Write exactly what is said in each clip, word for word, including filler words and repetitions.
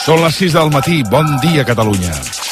Són les sis del matí. Bon dia, Catalunya.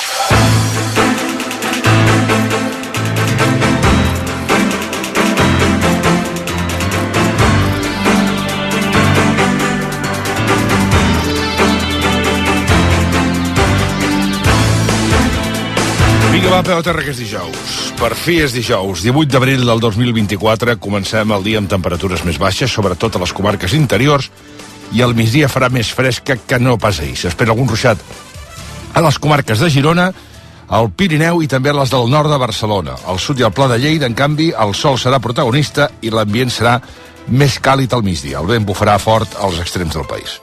Vinga, va, peu a terra, que és dijous. Per fi és dijous. divuit d'abril del dos mil vint-i-quatre. Comencem el dia amb temperatures més baixes, sobretot a les comarques interiors, i al migdia farà més fresca que no pas ahir. S'espera algun ruixat a les comarques de Girona, al Pirineu i també a les del nord de Barcelona. Al sud i al Pla de Lleida, en canvi, el sol serà protagonista i l'ambient serà més càlid al migdia. El vent bufarà fort als extrems del país.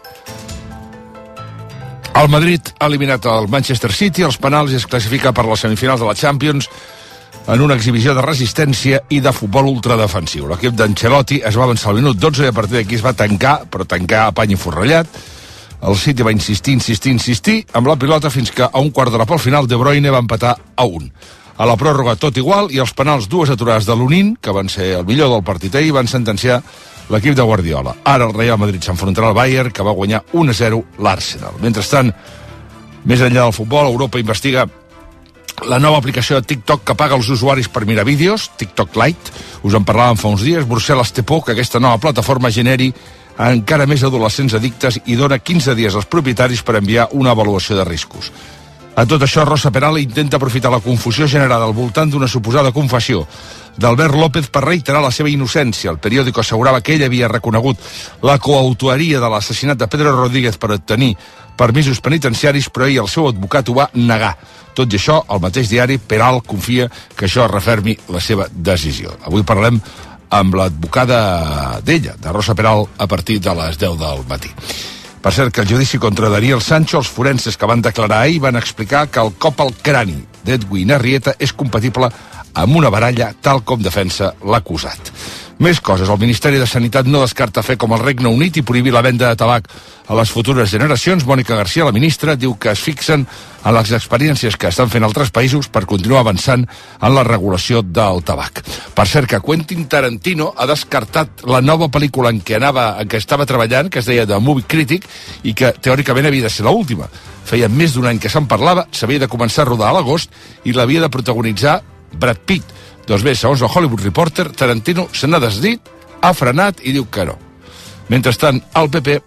El Madrid ha eliminat el Manchester City als penals i es classifica per les semifinals de la Champions en una exhibició de resistència i de futbol ultradefensiu. L'equip d'Ancelotti es va avançar al minut dotze i a partir d'aquí es va tancar, però tancar a pany i forrellat. El City va insistir, insistir, insistir amb la pilota fins que a un quart d'hora pel final De Bruyne va empatar a un. A la pròrroga tot igual i els penals, dues aturades de l'Unin, que van ser el millor del partit ahir, van sentenciar l'equip de Guardiola. Ara el Real Madrid s'enfrontarà al Bayern, que va guanyar un a zero l'Arsenal. Mentrestant, més enllà del futbol, Europa investiga la nova aplicació de TikTok que paga els usuaris per mirar vídeos, TikTok Lite. Us en parlàvem fa uns dies. Brussel·les té por que aquesta nova plataforma generi encara més adolescents addictes i dona quinze dies als propietaris per enviar una avaluació de riscos. A tot això, Rosa Peral intenta aprofitar la confusió generada al voltant d'una suposada confessió d'Albert López per reiterar la seva innocència. El periòdico assegurava que ell havia reconegut la coautoria de l'assassinat de Pedro Rodríguez per obtenir permisos penitenciaris, però ahir el seu advocat ho va negar. Tot i això, el mateix diari, Peral, confia que això refermi la seva decisió. Avui parlem amb l'advocada d'ella, de Rosa Peral, a partir de les deu del matí. Per cert, que el judici contra Daniel Sancho, els forenses que van declarar ahir van explicar que el cop al crani d'Edwin Arrieta és compatible amb una baralla, tal com defensa l'acusat. Més coses. El Ministeri de Sanitat no descarta fer com el Regne Unit i prohibir la venda de tabac a les futures generacions. Mònica Garcia, la ministra, diu que es fixen en les experiències que estan fent altres països per continuar avançant en la regulació del tabac. Per cert, que Quentin Tarantino ha descartat la nova pel·lícula en què anava, en què estava treballant, que es deia The Movie Critic, i que teòricament havia de ser l'última. Feia més d'un any que se'n parlava, s'havia de començar a rodar a l'agost i l'havia de protagonitzar Brad Pitt. Doncs bé, segons el Hollywood Reporter, Tarantino se n'ha desdit, ha frenat i diu que no. Mentrestant, el P P,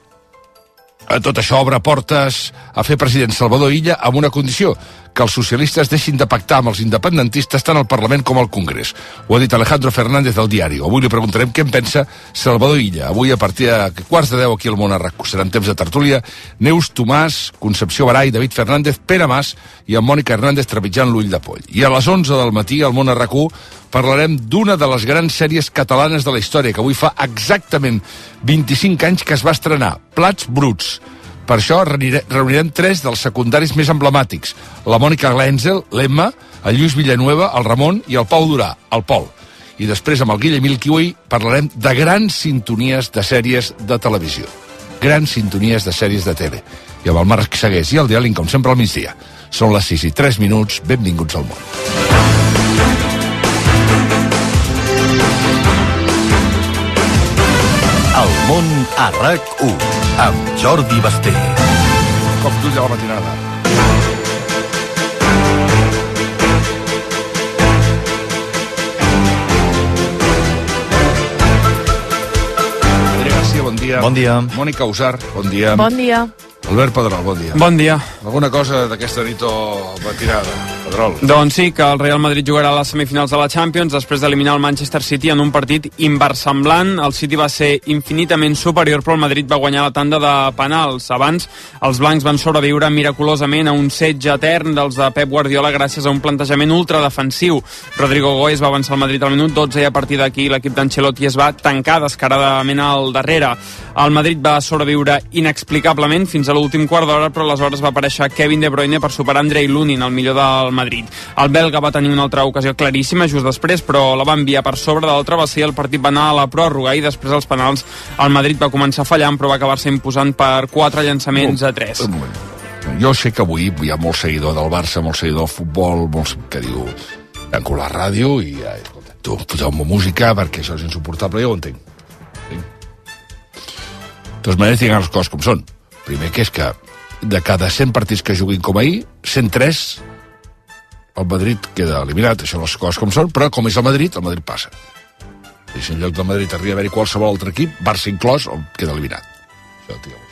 a tot això, obre portes a fer president Salvador Illa amb una condició, que els socialistes deixin de pactar amb els independentistes tant al Parlament com al Congrés. Ho ha dit Alejandro Fernández del Diari. Avui li preguntarem què en pensa Salvador Illa. Avui, a partir de quarts de deu aquí al Món a RAC, serà en temps de tertúlia, Neus Tomàs, Concepció Baray, David Fernández, Pere Mas i amb Mònica Hernández trepitjant l'ull de poll. I a les onze del matí, al Món a RAC u, parlarem d'una de les grans sèries catalanes de la història, que avui fa exactament vint-i-cinc anys que es va estrenar, Plats Bruts. Per això reunirem tres dels secundaris més emblemàtics, la Mònica Glenzel, l'Emma, el Lluís Villanueva, el Ramon i el Pau Durà, el Pol. I després, amb el Guillem Ilquiui, parlarem de grans sintonies de sèries de televisió. Grans sintonies de sèries de tele. I amb el Marc Segués i el Diàling, com sempre, al migdia. Són les sis i tres minuts. Benvinguts al món. El món a RAC u, amb Jordi Basté. Cop d'ull de la matinada. Adrià Garcia, bon dia. Bon dia. Mònica Usar, bon dia. Bon dia. Albert Pedrol, bon dia. Bon dia. Alguna cosa d'aquesta nit o matinada, Pedrol? Doncs sí, que el Real Madrid jugarà a les semifinals de la Champions després d'eliminar el Manchester City en un partit inversemblant. El City va ser infinitament superior, però el Madrid va guanyar la tanda de penals. Abans, els blancs van sobreviure miraculosament a un setge etern dels de Pep Guardiola gràcies a un plantejament ultradefensiu. Rodrigo Goes va avançar el Madrid al minut dotze i a partir d'aquí l'equip d'Ancelotti es va tancar descaradament al darrere. El Madrid va sobreviure inexplicablement fins a l'últim quart d'hora, però aleshores va aparèixer Kevin De Bruyne per superar Andrei Lunin, el millor del Madrid. El belga va tenir una altra ocasió claríssima just després, però la va enviar per sobre. De l'altra va ser el partit va anar a la pròrroga i després als penals el Madrid va començar fallant, però va acabar-se imposant per quatre llançaments a tres. Un moment. Jo sé que avui hi ha molt seguidor del Barça, molt seguidor del futbol, molts que diu tanco la ràdio i ja, escolta, tu poseu-me música perquè això és insuportable, jo ho entenc. Sí? De totes maneres, tinguin les coses com són. Primer que és que de cada cent partits que juguin com ahir, cent tres el Madrid queda eliminat, això les coses com són, però com és el Madrid, el Madrid passa. I si en lloc del Madrid arriba a haver-hi qualsevol altre equip, Barça inclòs, queda eliminat. Això, digueu.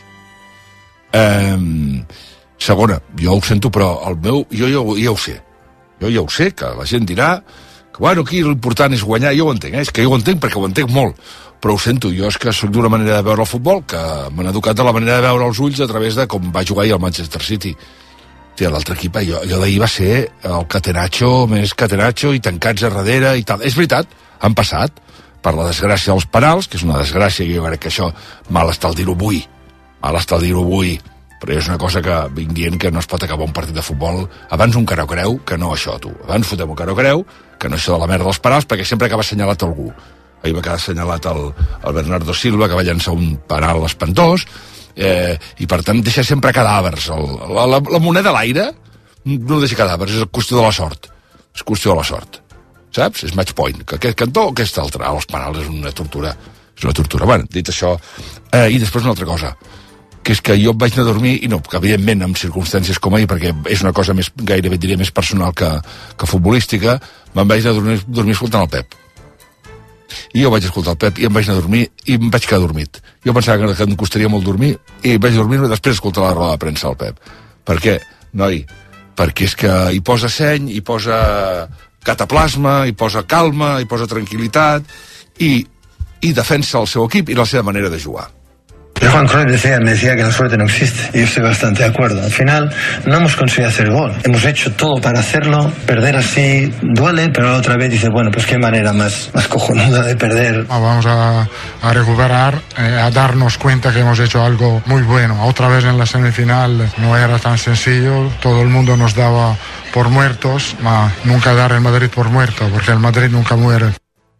Eh, segona, jo ho sento, però el meu, jo ja, ja ho sé. Jo ja ho sé, que la gent dirà que, bueno, aquí l'important és guanyar, jo ho entenc, eh? És que jo ho entenc perquè ho entenc molt, però ho sento, jo és que soc d'una manera de veure el futbol que m'han educat de la manera de veure els ulls a través de com va jugar ahir el Manchester City. Tia, l'altre equip, allò, allò d'ahir va ser el catenaccio, més catenaccio, i tancats a darrere i tal. És veritat, han passat per la desgràcia dels penals, que és una desgràcia, que jo crec que això mal està el dir-ho avui, mal està el dir-ho avui, però és una cosa que vinc dient que no es pot acabar un partit de futbol abans un carau-creu que no això, tu. Abans fotem un carau-creu que no això de la merda dels penals, perquè sempre acaba assenyalat algú. Ahir va quedar assenyalat el, el Bernardo Silva, que va llançar un penal espantós, eh, i per tant deixa sempre cadàvers. El, la, la, la moneda a l'aire no deixa cadàvers, és qüestió de la sort. És qüestió de la sort. Saps? És match point. Que aquest cantó o aquest altre. Els penals és una tortura. És una tortura. Bueno, dit això, eh, i després una altra cosa, que és que jo em vaig anar a dormir, i no, que evidentment en circumstàncies com ahir, perquè és una cosa més, gairebé diria més personal que, que futbolística, me'n vaig anar a dormir, dormir escoltant el Pep. I jo vaig escoltar el Pep i em vaig anar a dormir i em vaig quedar dormit. Jo pensava que em costaria molt dormir i vaig dormir-me després d'escoltar la roda de premsa del Pep. Per què, noi? Perquè és que hi posa seny, hi posa cataplasma, hi posa calma, hi posa tranquil·litat i, i defensa el seu equip i la seva manera de jugar. Johan Cruyff decía, me decía que la suerte no existe, y yo estoy bastante de acuerdo. Al final no hemos conseguido hacer gol, hemos hecho todo para hacerlo, perder así duele, pero la otra vez dice, bueno, pues qué manera más, más cojonuda de perder. Vamos a, a recuperar, eh, a darnos cuenta que hemos hecho algo muy bueno. Otra vez en la semifinal no era tan sencillo, todo el mundo nos daba por muertos, ma nunca dar el Madrid por muerto, porque el Madrid nunca muere.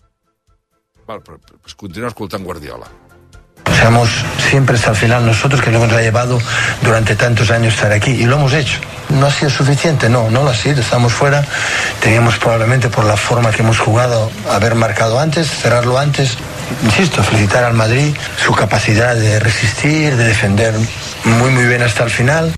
Val, però, pues continua escoltant Guardiola. Seamos siempre hasta el final nosotros, que nos ha llevado durante tantos años estar aquí, y lo hemos hecho. ¿No ha sido suficiente? No, no lo ha sido, estamos fuera. Teníamos probablemente, por la forma que hemos jugado, haber marcado antes, cerrarlo antes. Insisto, felicitar al Madrid, su capacidad de resistir, de defender muy muy bien hasta el final.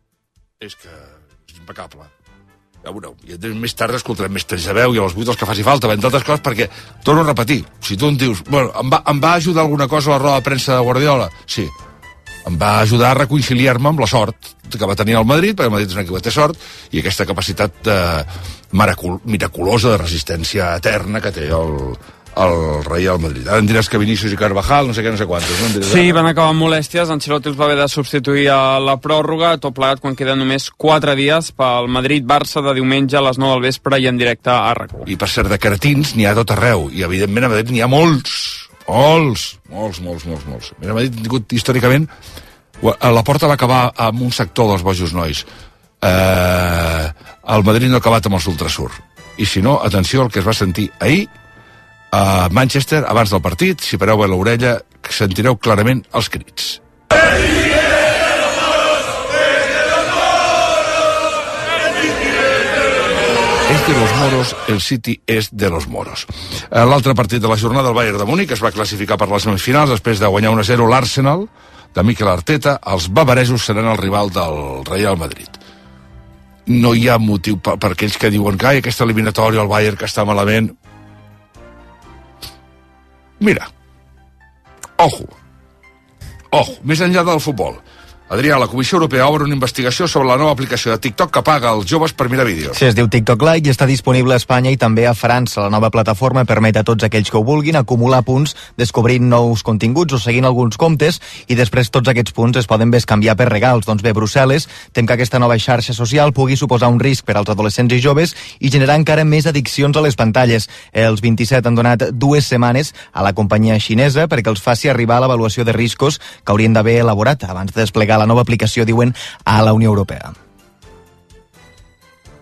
És que és impecable. Ja veureu, i més tard escoltarem més temps de veu i a les vuit els que faci falta, entre altres coses, perquè, torno a repetir, si tu em dius, bueno, em va, em va ajudar alguna cosa a la roda de premsa de Guardiola? Sí. Em va ajudar a reconciliar-me amb la sort que va tenir el Madrid, perquè el Madrid és un equip que té sort, i aquesta capacitat eh, miraculosa de resistència eterna que té el, el Real Madrid. Ara em diràs que Vinícius i Carvajal, no sé què, no sé quantos. No? Diràs, sí, van acabar amb molèsties. Ancelotti els va haver de substituir a la pròrroga, tot plegat quan queden només quatre dies pel Madrid-Barça de diumenge a les nou del vespre i en directe a R A C U. I per cert, de cretins n'hi ha tot arreu, i evidentment a Madrid n'hi ha molts, molts, molts, molts, molts, molts. Mira, Madrid ha tingut històricament, la Porta va acabar amb un sector dels bojos nois. Eh, el Madrid no ha acabat amb els ultrasur. I si no, atenció al que es va sentir ahir a Manchester, abans del partit, si pareu bé l'orella, sentireu clarament els crits. És de los moros, el City és de los moros. L'altre partit de la jornada, el Bayern de Múnich, es va classificar per les semifinals després de guanyar un a zero l'Arsenal de Mikel Arteta. Els bavaresos seran el rival del Real Madrid. No hi ha motiu per, per aquells que diuen que ai, aquesta eliminatòria, el Bayern que està malament. Mira, ojo, ojo, més enllà del futbol. Adrià, la Comissió Europea obre una investigació sobre la nova aplicació de TikTok que paga als joves per mirar vídeos. Sí, es diu TikTok Lite i està disponible a Espanya i també a França. La nova plataforma permet a tots aquells que ho vulguin acumular punts descobrint nous continguts o seguint alguns comptes i després tots aquests punts es poden bescanviar per regals. Doncs bé, Brussel·les tem que aquesta nova xarxa social pugui suposar un risc per als adolescents i joves i generar encara més addiccions a les pantalles. Els vint-i-set han donat dues setmanes a la companyia xinesa perquè els faci arribar a l'avaluació de riscos que haurien d'haver elaborat abans de desplegar la nova aplicació, diuen, a la Unió Europea.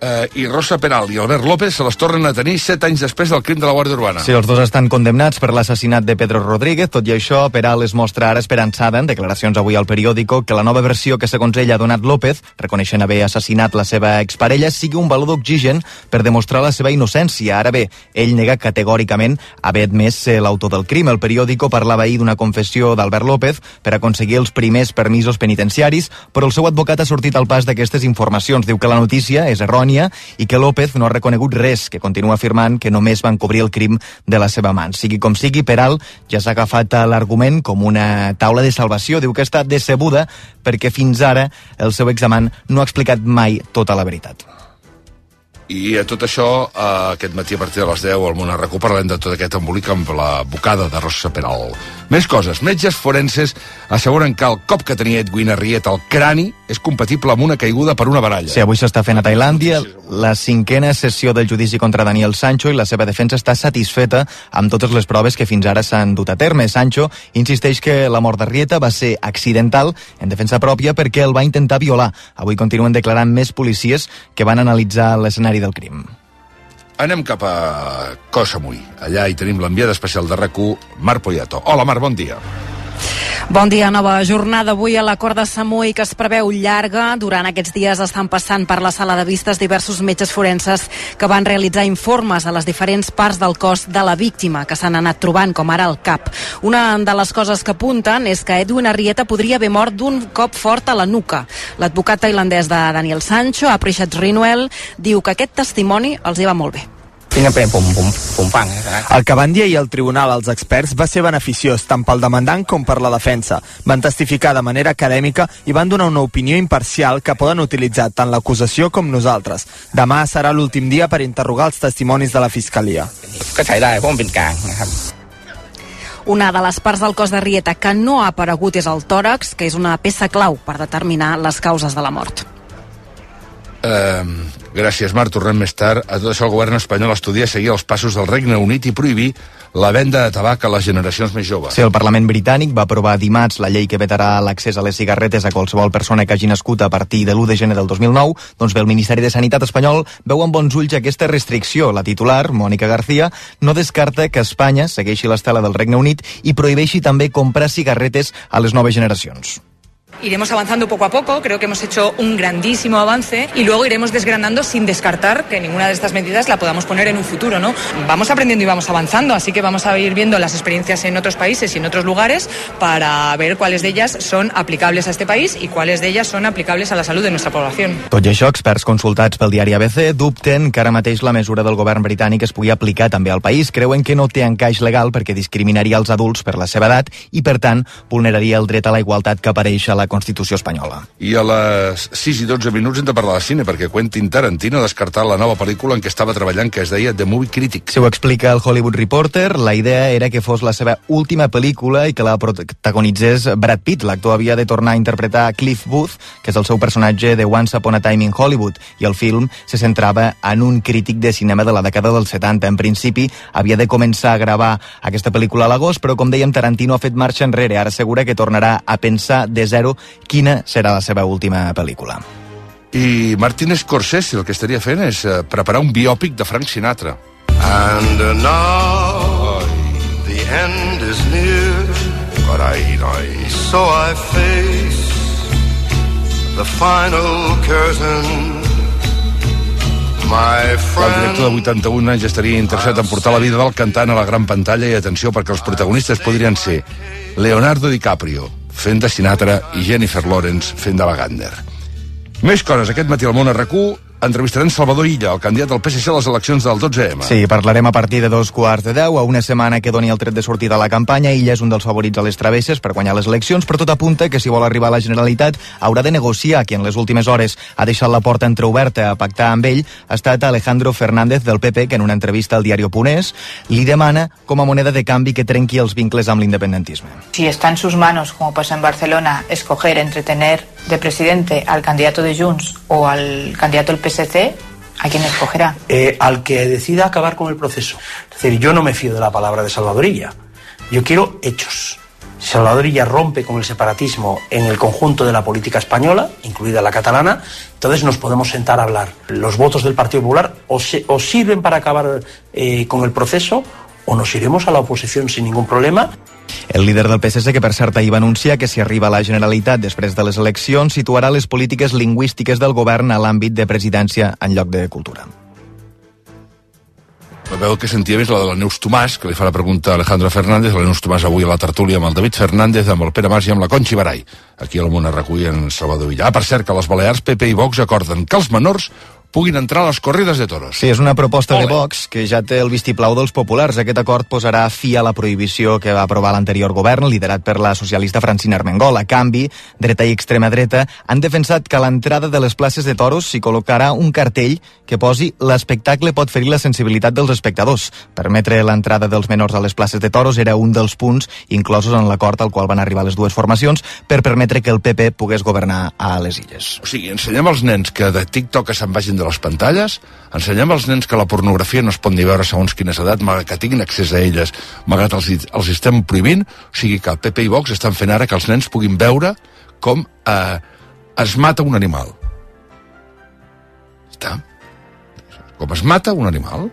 eh, i Rosa Peral i Albert López se les tornen a tenir set anys després del crim de la Guàrdia Urbana. Sí, els dos estan condemnats per l'assassinat de Pedro Rodríguez. Tot i això, Peral es mostra ara esperançada en declaracions avui al periòdico que la nova versió que segons ell ha donat López, reconeixent haver assassinat la seva exparella, sigui un valor d'oxigen per demostrar la seva innocència. Ara bé, ell nega categòricament haver admès ser l'autor del crim. El periòdico parlava ahir d'una confessió d'Albert López per aconseguir els primers permisos penitenciaris, però el seu advocat ha sortit al pas d'aquestes informacions. Diu que la notícia és errònia i que López no ha reconegut res, que continua afirmant que només van cobrir el crim de la seva amant. Sigui com sigui, Peral ja s'ha agafat l'argument com una taula de salvació. Diu que està decebuda perquè fins ara el seu examant no ha explicat mai tota la veritat. I a tot això, eh, aquest matí a partir de les deu al Món a RAC u parlem de tot aquest embolic amb la bocada de Rosa Peral. Més coses. Metges forenses asseguren que el cop que tenia Edwin Arrieta al crani és compatible amb una caiguda per una baralla. Sí, avui s'està fent a Tailàndia la cinquena sessió del judici contra Daniel Sancho i la seva defensa està satisfeta amb totes les proves que fins ara s'han dut a terme. Sancho insisteix que la mort d'Arrieta va ser accidental en defensa pròpia perquè el va intentar violar. Avui continuen declarant més policies que van analitzar l'escenari del crim. Anem cap a Koh Samui. Allà hi tenim l'enviada especial de RAC u, Mar Poyato. Hola, Mar, bon dia. Bon dia, nova jornada avui a la Cort de Samui que es preveu llarga. Durant aquests dies estan passant per la sala de vistes diversos metges forenses que van realitzar informes a les diferents parts del cos de la víctima que s'han anat trobant, com ara el cap. Una de les coses que apunten és que Edwin Arrieta podria haver mort d'un cop fort a la nuca. L'advocat tailandès de Daniel Sancho, Aprishat Rinuel, diu que aquest testimoni els hi va molt bé. El que van dir ahir al tribunal als experts va ser beneficiós tant pel demandant com per la defensa. Van testificar de manera acadèmica i van donar una opinió imparcial que poden utilitzar tant l'acusació com nosaltres. Demà serà l'últim dia per interrogar els testimonis de la Fiscalia. Una de les parts del cos d'Arrieta que no ha aparegut és el tòrax, que és una peça clau per determinar les causes de la mort. Uh, gràcies, Marc. Tornem més tard. A tot això el govern espanyol estudia seguir els passos del Regne Unit i prohibir la venda de tabac a les generacions més joves. Sí, el Parlament britànic va aprovar dimarts la llei que vetarà l'accés a les cigarretes a qualsevol persona que hagi nascut a partir de l'u de gener del dos mil nou. Doncs bé, el Ministeri de Sanitat espanyol veu amb bons ulls aquesta restricció. La titular, Mònica García, no descarta que Espanya segueixi l'estela del Regne Unit i prohibeixi també comprar cigarretes a les noves generacions. Iremos avanzando poco a poco, creo que hemos hecho un grandísimo avance y luego iremos desgranando sin descartar que ninguna de estas medidas la podamos poner en un futuro, ¿no? Vamos aprendiendo y vamos avanzando, así que vamos a ir viendo las experiencias en otros países y en otros lugares para ver cuáles de ellas son aplicables a este país y cuáles de ellas son aplicables a la salud de nuestra población. Tot i això, experts consultats pel diari A B C dubten que ara mateix la mesura del govern britànic es pugui aplicar també al país. Creuen que no té encaix legal perquè discriminaria els adults per la seva edat i, per tant, vulneraria el dret a la igualtat que apareix a la Constitució espanyola. I a les sis i dotze minuts hem de parlar de cine, perquè Quentin Tarantino ha descartat la nova pel·lícula en què estava treballant, que es deia The Movie Critic. Si ho explica el Hollywood Reporter, la idea era que fos la seva última pel·lícula i que la protagonitzés Brad Pitt. L'actor havia de tornar a interpretar Cliff Booth, que és el seu personatge de Once Upon a Time in Hollywood, i el film se centrava en un crític de cinema de la dècada dels setanta. En principi, havia de començar a gravar aquesta pel·lícula a l'agost, però com dèiem, Tarantino ha fet marxa enrere. Ara assegura que tornarà a pensar de zero quina serà la seva última pel·lícula. I Martin Scorsese el que estaria fent és uh, preparar un biòpic de Frank Sinatra. And now the end is near, but I, I so I face the final curtain. El director de vuitanta-un anys estaria interessat en portar la vida del cantant a la gran pantalla i atenció perquè els protagonistes podrien ser Leonardo DiCaprio fent de Sinatra i Jennifer Lawrence fent de Wagner. Més coses. Aquest matí al Món a RAC u entrevistarem Salvador Illa, el candidat del P S C a les eleccions del dotze eme. Sí, parlarem a partir de dos quarts de deu, a una setmana que doni el tret de sortida a la campanya. Illa és un dels favorits a les travesses per guanyar les eleccions, però tot apunta que si vol arribar a la Generalitat haurà de negociar. Qui en les últimes hores ha deixat la porta entreoberta a pactar amb ell ha estat Alejandro Fernández del P P, que en una entrevista al diario Punés li demana com a moneda de canvi que trenqui els vincles amb l'independentisme. Si está en sus manos, como pasó en Barcelona, escoger entre tener de presidente al candidato de Junts o al candidato del P S C, ¿a quién escogerá? Eh, al que decida acabar con el proceso. Es decir, yo no me fío de la palabra de Salvador Illa. Yo quiero hechos. Salvador Illa rompe con el separatismo en el conjunto de la política española, incluida la catalana, entonces nos podemos sentar a hablar. Los votos del Partido Popular o, se, o sirven para acabar eh, con el proceso o nos iremos a la oposición sin ningún problema. El líder del P S C, que per cert ahir va anunciar que si arriba a la Generalitat després de les eleccions, situarà les polítiques lingüístiques del govern a l'àmbit de presidència en lloc de cultura. La veu que sentia més la de la Neus Tomàs, que li fa la pregunta a Alejandro Fernández. La Neus Tomàs avui a la tertúlia amb el David Fernández, amb el Pere Mas i amb la Conchi Barai. Aquí al Món es recull en Salvador Illa. Ah, per cert, que a les Balears P P i Vox acorden que els menors puguin entrar a les corrides de toros. Sí, és una proposta Ole. de Vox que ja té el vistiplau dels populars. Aquest acord posarà fi a la prohibició que va aprovar l'anterior govern, liderat per la socialista Francina Armengol. A canvi, dreta i extrema dreta han defensat que a l'entrada de les places de toros s'hi col·locarà un cartell que posi «L'espectacle pot ferir la sensibilitat dels espectadors». Permetre l'entrada dels menors a les places de toros era un dels punts inclosos en l'acord al qual van arribar les dues formacions per permetre que el P P pogués governar a les Illes. O sigui, ensenyem als nens que de TikTok que se'n vagin de les pantalles, ensenyem als nens que la pornografia no es pot ni veure segons quines edats, malgrat que tinguin accés a elles, malgrat els, els estem prohibint. O sigui que el P P i Vox estan fent ara que els nens puguin veure com eh, es mata un animal. Està? Com es mata un animal.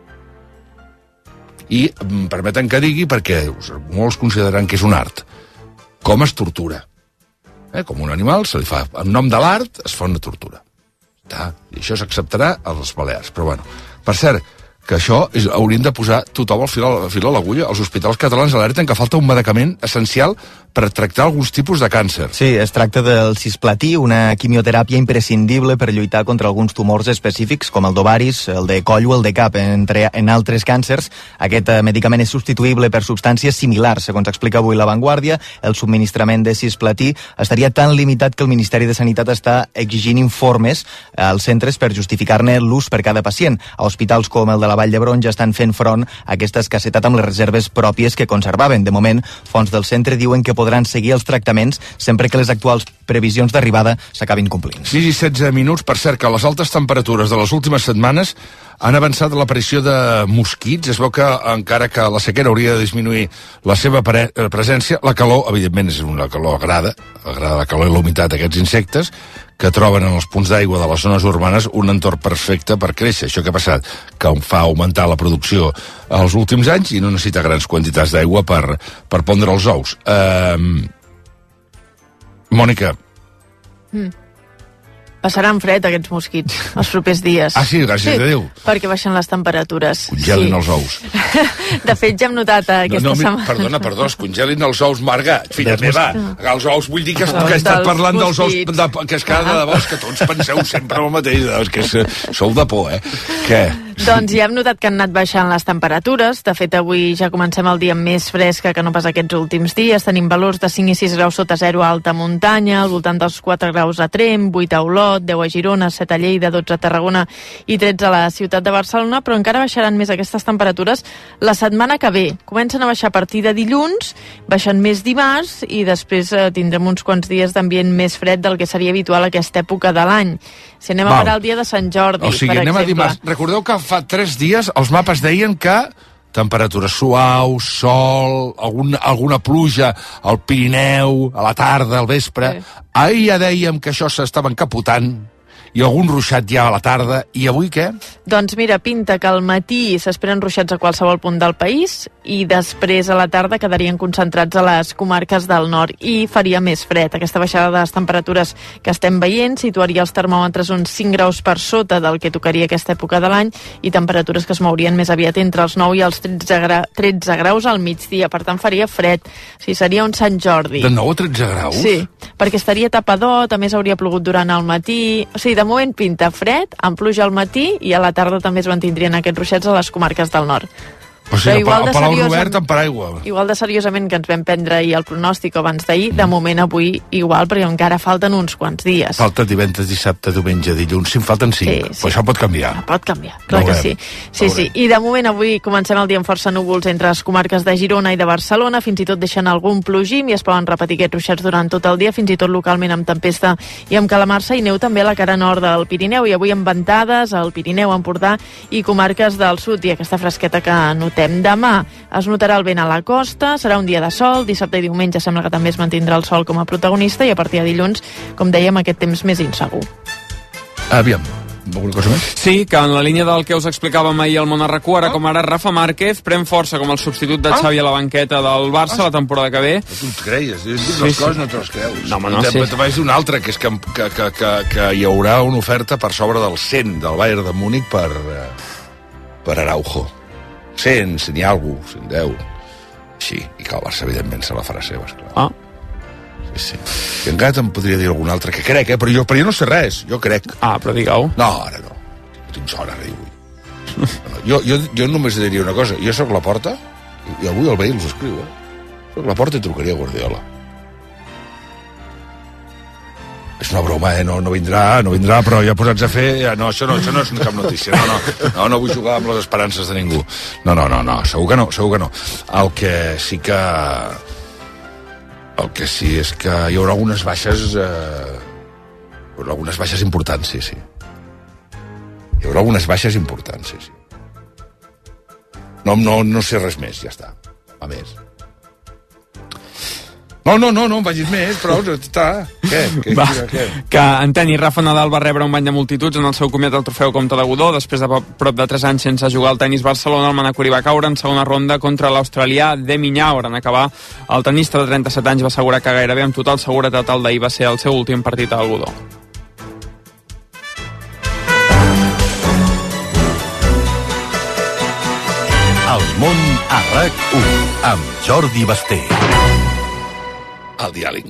I em permeten que digui, perquè molts consideren que és un art, com es tortura. Eh, com un animal, se li fa, en nom de l'art, es fa una tortura. Ah, i això s'acceptarà a les Balears. Però bueno, per cert, que això és, haurien de posar tothom al fil, al fil a l'agulla. Els hospitals catalans alerten que falta un medicament essencial per tractar alguns tipus de càncer. Sí, es tracta del cisplatí, una quimioteràpia imprescindible per lluitar contra alguns tumors específics, com el d'ovaris, el de coll o el de cap, entre, en altres càncers. Aquest eh, medicament és substituïble per substàncies similars, segons explica avui La Vanguardia. El subministrament de cisplatí estaria tan limitat que el Ministeri de Sanitat està exigint informes als centres per justificar-ne l'ús per cada pacient. A hospitals com el de la Vall d'Hebron ja estan fent front a aquesta escassetat amb les reserves pròpies que conservaven. De moment, fonts del centre diuen que podran seguir els tractaments sempre que les actuals previsions d'arribada s'acabin complint. sis i setze minuts. Per cert, que les altes temperatures de les últimes setmanes han avançat l'aparició de mosquits. Es veu que, encara que la sequera hauria de disminuir la seva presència, la calor, evidentment, és una calor agrada, agrada la calor i la humitat d'aquests insectes, que troben en els punts d'aigua de les zones urbanes un entorn perfecte per créixer. Això que ha passat, que fa augmentar la producció els últims anys i no necessita grans quantitats d'aigua per, per pondre els ous. Uh, Mònica. Mm. Passaran fred aquests mosquits els propers dies. Ah, sí? Gràcies sí, a Déu. Perquè baixen les temperatures. Congelin sí. els ous. De fet, ja hem notat aquesta no, no, setmana. Perdona, perdona, es congelin els ous, Marga. Filla meva, els ous, vull dir que, que he estat parlant dels ous, de, que és cada de debò, que tots penseu sempre el mateix, és que sou de por, eh? Què? Doncs ja hem notat que han anat baixant les temperatures. De fet, avui ja comencem el dia més fresca que no pas aquests últims dies. Tenim valors de cinc i sis graus sota zero a alta muntanya, al voltant dels quatre graus a Tremp, vuit a Olot, deu a Girona, set a Lleida, dotze a Tarragona i tretze a la ciutat de Barcelona, però encara baixaran més aquestes temperatures la setmana que ve. Comencen a baixar a partir de dilluns, baixen més dimarts i després eh, tindrem uns quants dies d'ambient més fred del que seria habitual a aquesta època de l'any. Si anem Val. a parar el dia de Sant Jordi, o sigui, per anem exemple. A dimarts. Recordeu que fa tres dies els mapes deien que temperatures suaus, sol, algun, alguna pluja al Pirineu, a la tarda, al vespre. Sí. Ahir ja dèiem que això s'estava encapotant i algun ruixat ja a la tarda. I avui què? Doncs mira, pinta que al matí s'esperen ruixats a qualsevol punt del país i després a la tarda quedarien concentrats a les comarques del nord i faria més fred. Aquesta baixada de les temperatures que estem veient situaria els termòmetres uns cinc graus per sota del que tocaria aquesta època de l'any i temperatures que es mourien més aviat entre els nou i els tretze, gra tretze graus al migdia. Per tant, faria fred. O sigui, seria un Sant Jordi. De nou a tretze graus? Sí, perquè estaria tapador, també hauria plogut durant el matí. O sigui, de moment pinta fred, amb pluja al matí i a la tarda també es mantindrien aquests ruixats a les comarques del nord. O sigui, a Palau Robert en paraigua. Igual de seriosament que ens vam prendre ahir el pronòstic abans d'ahir, mm. de moment avui igual, perquè encara falten uns quants dies. Falta divendres, dissabte, diumenge, dilluns, si en falten cinc. Sí, sí. Però això pot canviar. Pot canviar, clar que sí. Sí, sí. I de moment avui comencem el dia amb força núvols entre les comarques de Girona i de Barcelona, fins i tot deixen algun plogim i es poden repetir aquests ruixats durant tot el dia, fins i tot localment amb tempesta i amb calamarsa, i neu també a la cara nord del Pirineu, i avui amb ventades al Pirineu, Empordà i comarques del sud, i aquesta fresqueta que notem comentem. Demà es notarà el vent a la costa, serà un dia de sol, dissabte i diumenge sembla que també es mantindrà el sol com a protagonista i a partir de dilluns, com dèiem, aquest temps més insegur. Aviam, alguna cosa més? Sí, que en la línia del que us explicàvem ahir al Món a RAC u, ara com ara Rafa Márquez pren força com el substitut de Xavi a la banqueta del Barça la temporada que ve. Tu et creies, dius Sí, les sí. coses no te les creus. No, home, no, I sí. també vaig dir una altra, que és que, que, que, que, que hi haurà una oferta per sobre del cent del Bayern de Múnich per, eh, per Araujo. cent, cent i alguna cosa, cent deu. Sí, i que el Barça, evidentment, se la farà seva, esclar. Ah. Sí, sí. I encara te'n podria dir algun altre, que crec, eh? Però jo, però jo no sé res, jo crec. Ah, però digueu. No, ara no. No tinc son, ara diu. No, jo, jo, jo només diria una cosa. Jo sóc la Porta, i avui el veí els escriu, eh? Sóc la Porta i trucaria a Guardiola. És una broma, eh? No, no vindrà, no vindrà, però ja posats a fer... Ja, no, això no, això no és cap notícia. No, no, no, no vull jugar amb les esperances de ningú. No, no, no, no, segur que no, segur que no. El que sí que... El que sí és que hi haurà algunes baixes... Eh, algunes baixes importants, sí, sí. Hi haurà algunes baixes importants, sí, sí. No, no, no sé res més, ja està. A més. No, no, no, no em vagis més, però està... Què? Què? Va, Què? que en tenis, Rafa Nadal va rebre un bany de multituds en el seu comiat al trofeu Comte de Godó. Després de prop de tres anys sense jugar al tenis Barcelona, el manacori va caure en segona ronda contra l'australià Demi Nyauer. En acabar, el tenista de trenta-set anys va assegurar que gairebé amb total seguretat el d'ahir va ser el seu últim partit al Godó. El món a RAC u amb Jordi Basté. El diàleg.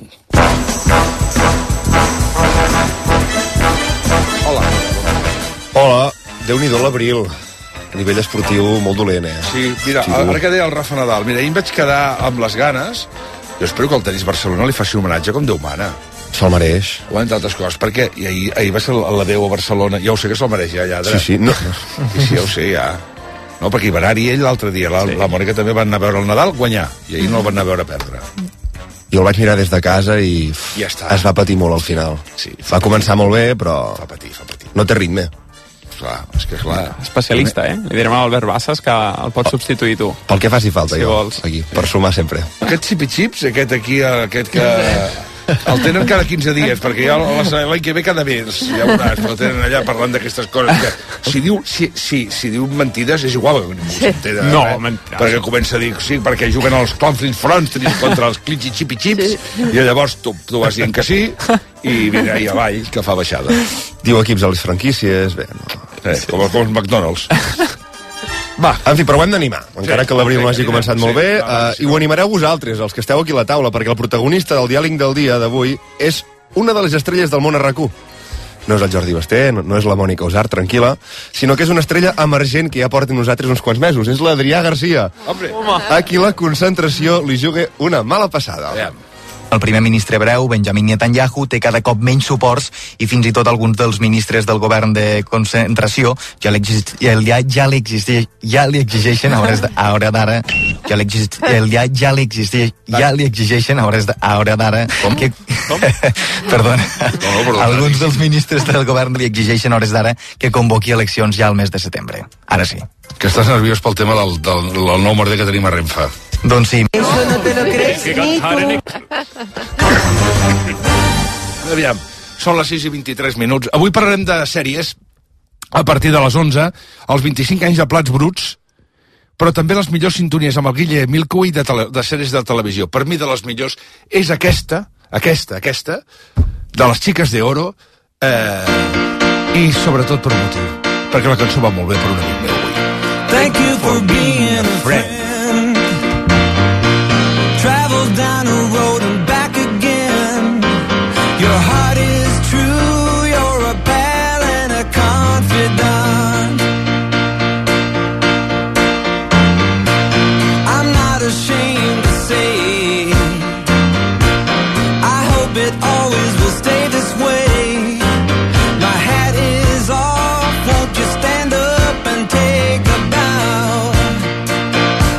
Hola. Hola, Déu-n'hi-do l'abril. A nivell esportiu, molt dolent, eh? Sí, mira, Sí, ara dur. que deia el Rafa Nadal, mira, ahir em vaig quedar amb les ganes. Jo espero que el Tenis Barcelona li faci homenatge com Déu mana. Se'l mereix. O entre altres coses, perquè i ahir, ahir va ser la Déu a Barcelona. Ja ho sé que se'l mereix, ja, lladre. Sí, sí, no. Sí, sí, ja ho sé, ja. No, perquè Ibarari i ell l'altre dia, la, sí. la Mònica també van anar a veure el Nadal guanyar, i ahir no el van anar a veure perdre. Jo el vaig mirar des de casa i Ja està. es va patir molt al final. Sí, va començar molt bé, però Fa patir, fa patir. no té ritme. Clar, és que clar... Especialista, eh? Li direm a l'Albert Bassas que el pots substituir tu. Pel que faci falta, Si jo, vols. aquí, per sumar sempre. Aquest xipi-xips, aquest aquí, aquest que... El tenen cada quinze dies, perquè ja l'any que ve cada mes, ja veuràs, però tenen allà parlant d'aquestes coses que... Si diu, si, si, si diu mentides és igual, sí. No, eh? mentida. Perquè comença a dir, sí, perquè juguen els Clonfrins Fronts contra els Clitchi Chipi Chips, sí. I llavors tu, tu vas dient que sí, i mira, i avall, que fa baixada. Diu equips a les franquícies, bé, no. Eh, com, com els McDonald's. Va. En fi, però ho hem d'animar. Encara Sí, que l'abril sí, no hagi sí, començat sí, molt bé, sí, va, eh, sí, i ho animareu vosaltres, els que esteu aquí a la taula, perquè el protagonista del diàleg del dia d'avui és una de les estrelles del món a RAC u. No és el Jordi Basté, no, no és la Mònica Usart, tranquil·la, sinó que és una estrella emergent que ja porta nosaltres uns quants mesos. És l'Adrià Garcia. Hombre. A qui la concentració li juga una mala passada. Aviam. El primer ministre hebreu, Benjamin Netanyahu, té cada cop menys suports i fins i tot alguns dels ministres del govern de concentració ja li ja, ja li exigeix, ja li exigeixen a hores de, a hora d'ara ja li exigeix, ja, ja li exigeix, ja li exigeixen a hores de, a hora d'ara que Com? perdona. No, no, perdona. Alguns dels ministres del govern li exigeixen a hores d'ara que convoqui eleccions ja al mes de setembre. Ara sí. Que estàs nerviós pel tema del, del, del nou merder que tenim a Renfe. Doncs sí. Eso no te lo crees ni tú. Aviam, són les sis i vint-i-tres minuts. Avui parlarem de sèries a partir de les onze, els vint-i-cinc anys de Plats Bruts, però també les millors sintonies amb el Guille Milkui de, tele, de sèries de televisió. Per mi, de les millors, és aquesta, aquesta, aquesta, de les Xiques de Oro, eh, i sobretot per un motiu, perquè la cançó va molt bé per un amic meu avui. Thank you for being a friend. Travel down a road and back again. Your heart is true, you're a pal and a confidant. I'm not ashamed to say I hope it always will stay this way. My hat is off, won't you stand up and take a bow?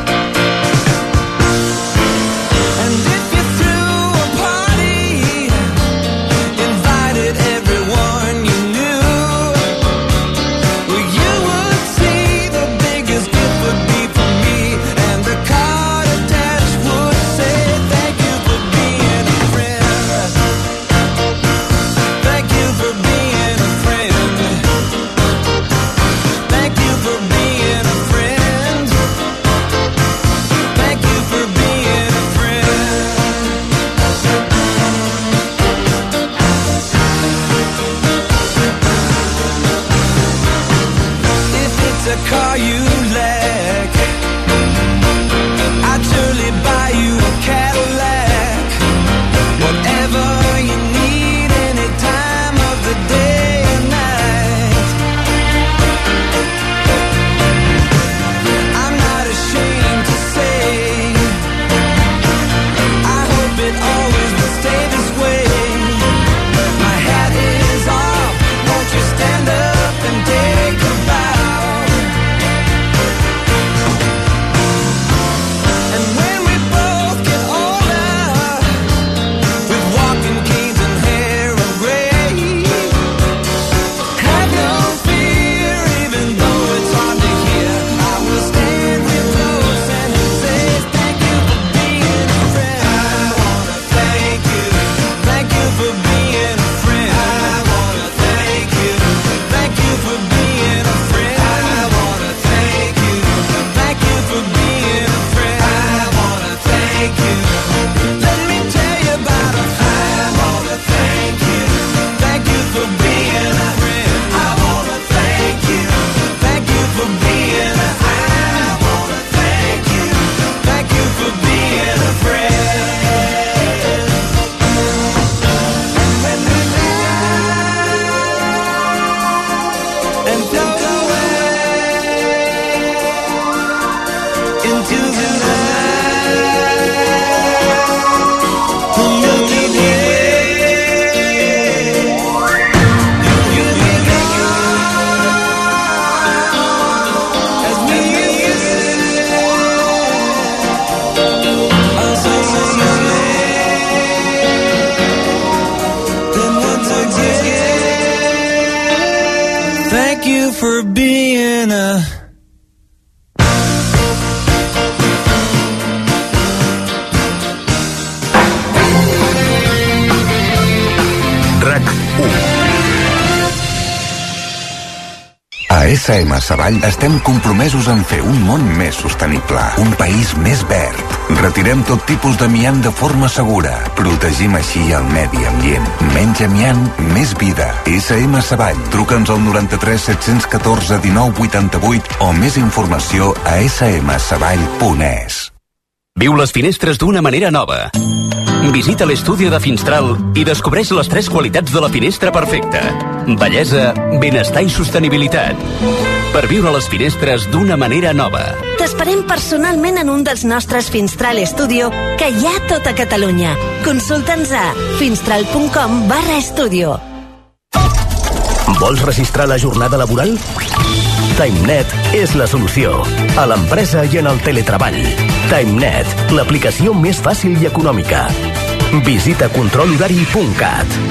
thank you for being a... RAC u. A S M Savall estem compromesos en fer un món més sostenible, un país més verd. Retirem tot tipus d'amiant de forma segura. Protegim així el medi ambient. Menys amiant, més vida. S M Savall. Truca'ns al noranta-tres set-cents catorze dinou vuitanta-vuit o més informació a s m savall punt e s. Viu les finestres d'una manera nova. Visita l'estudi de Finstral i descobreix les tres qualitats de la finestra perfecta. Bellesa, benestar i sostenibilitat. Per viure les finestres d'una manera nova. T'esperem personalment en un dels nostres Finstral Studio que hi ha a tota Catalunya. Consulta'ns a finstral punt com barra estudio. Vols registrar la jornada laboral? TimeNet és la solució. A l'empresa i en el teletreball. TimeNet, l'aplicació més fàcil i econòmica. Visita control horari punt cat.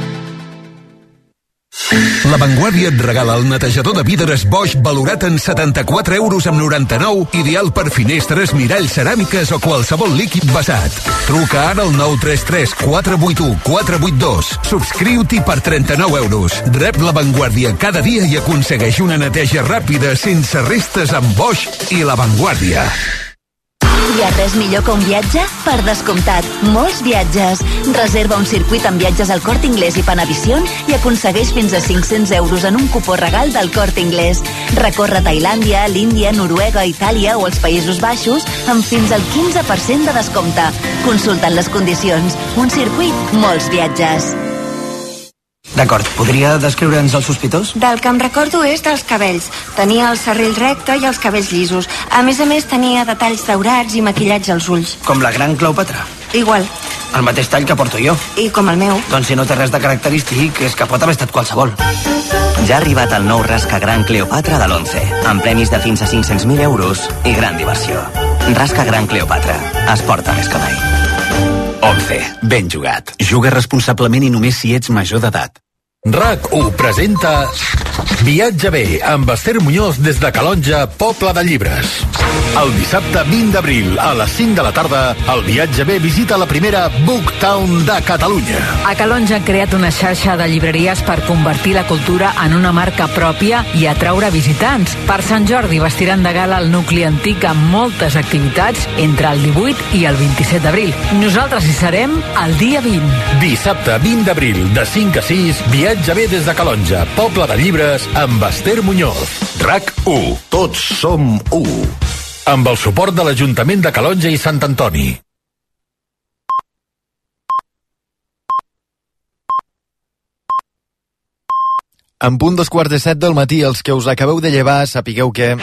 La Vanguardia et regala el netejador de vidres Bosch valorat en setanta-quatre euros amb noranta-nou, ideal per finestres, miralls, ceràmiques o qualsevol líquid vessat. Truca ara al nou tres tres quatre vuit u quatre vuit dos. Subscriu-t'hi per trenta-nou euros. Rep La Vanguardia cada dia i aconsegueix una neteja ràpida sense restes amb Bosch i La Vanguardia. Hi ha res millor que un viatge? Per descomptat, molts viatges. Reserva un circuit amb viatges al Corte Inglés i Panavision i aconsegueix fins a cinc-cents euros en un cupó regal del Corte Inglés. Recorre Tailàndia, l'Índia, Noruega, Itàlia o els Països Baixos amb fins al quinze per cent de descompte. Consulta'n les condicions. Un circuit, molts viatges. D'acord, podria descriure'ns el sospitós? Del que em recordo és dels cabells. Tenia el cerrell recte i els cabells llisos. A més a més tenia detalls daurats i maquillatge als ulls. Com la gran Cleopatra? Igual. El mateix tall que porto jo. I com el meu. Doncs si no té res de característic, és que pot haver estat qualsevol. Ja ha arribat el nou Rasca Gran Cleopatra de l'Once, amb premis de fins a cinc-cents mil euros i gran diversió. Rasca Gran Cleopatra. Es porta més que mai. Once. Ben jugat. Juga responsablement i només si ets major d'edat. RAC u presenta Viatge bé amb Esther Muñoz des de Calonja, Poble de Llibres. El dissabte vint d'abril a les cinc de la tarda, el Viatge bé visita la primera Booktown de Catalunya. A Calonja han creat una xarxa de llibreries per convertir la cultura en una marca pròpia i atraure visitants. Per Sant Jordi vestiran de gala el nucli antic amb moltes activitats entre el divuit i el vint-i-set d'abril. Nosaltres hi serem el dia vint. Dissabte vint d'abril, de cinc a sis, Viatge bé des de Calonja, Poble de Llibres, amb Esther Muñoz. RAC u. Tots som u. Amb el suport de l'Ajuntament de Calonja i Sant Antoni. En punt dos quarts de set del matí, els que us acabeu de llevar, sapigueu que...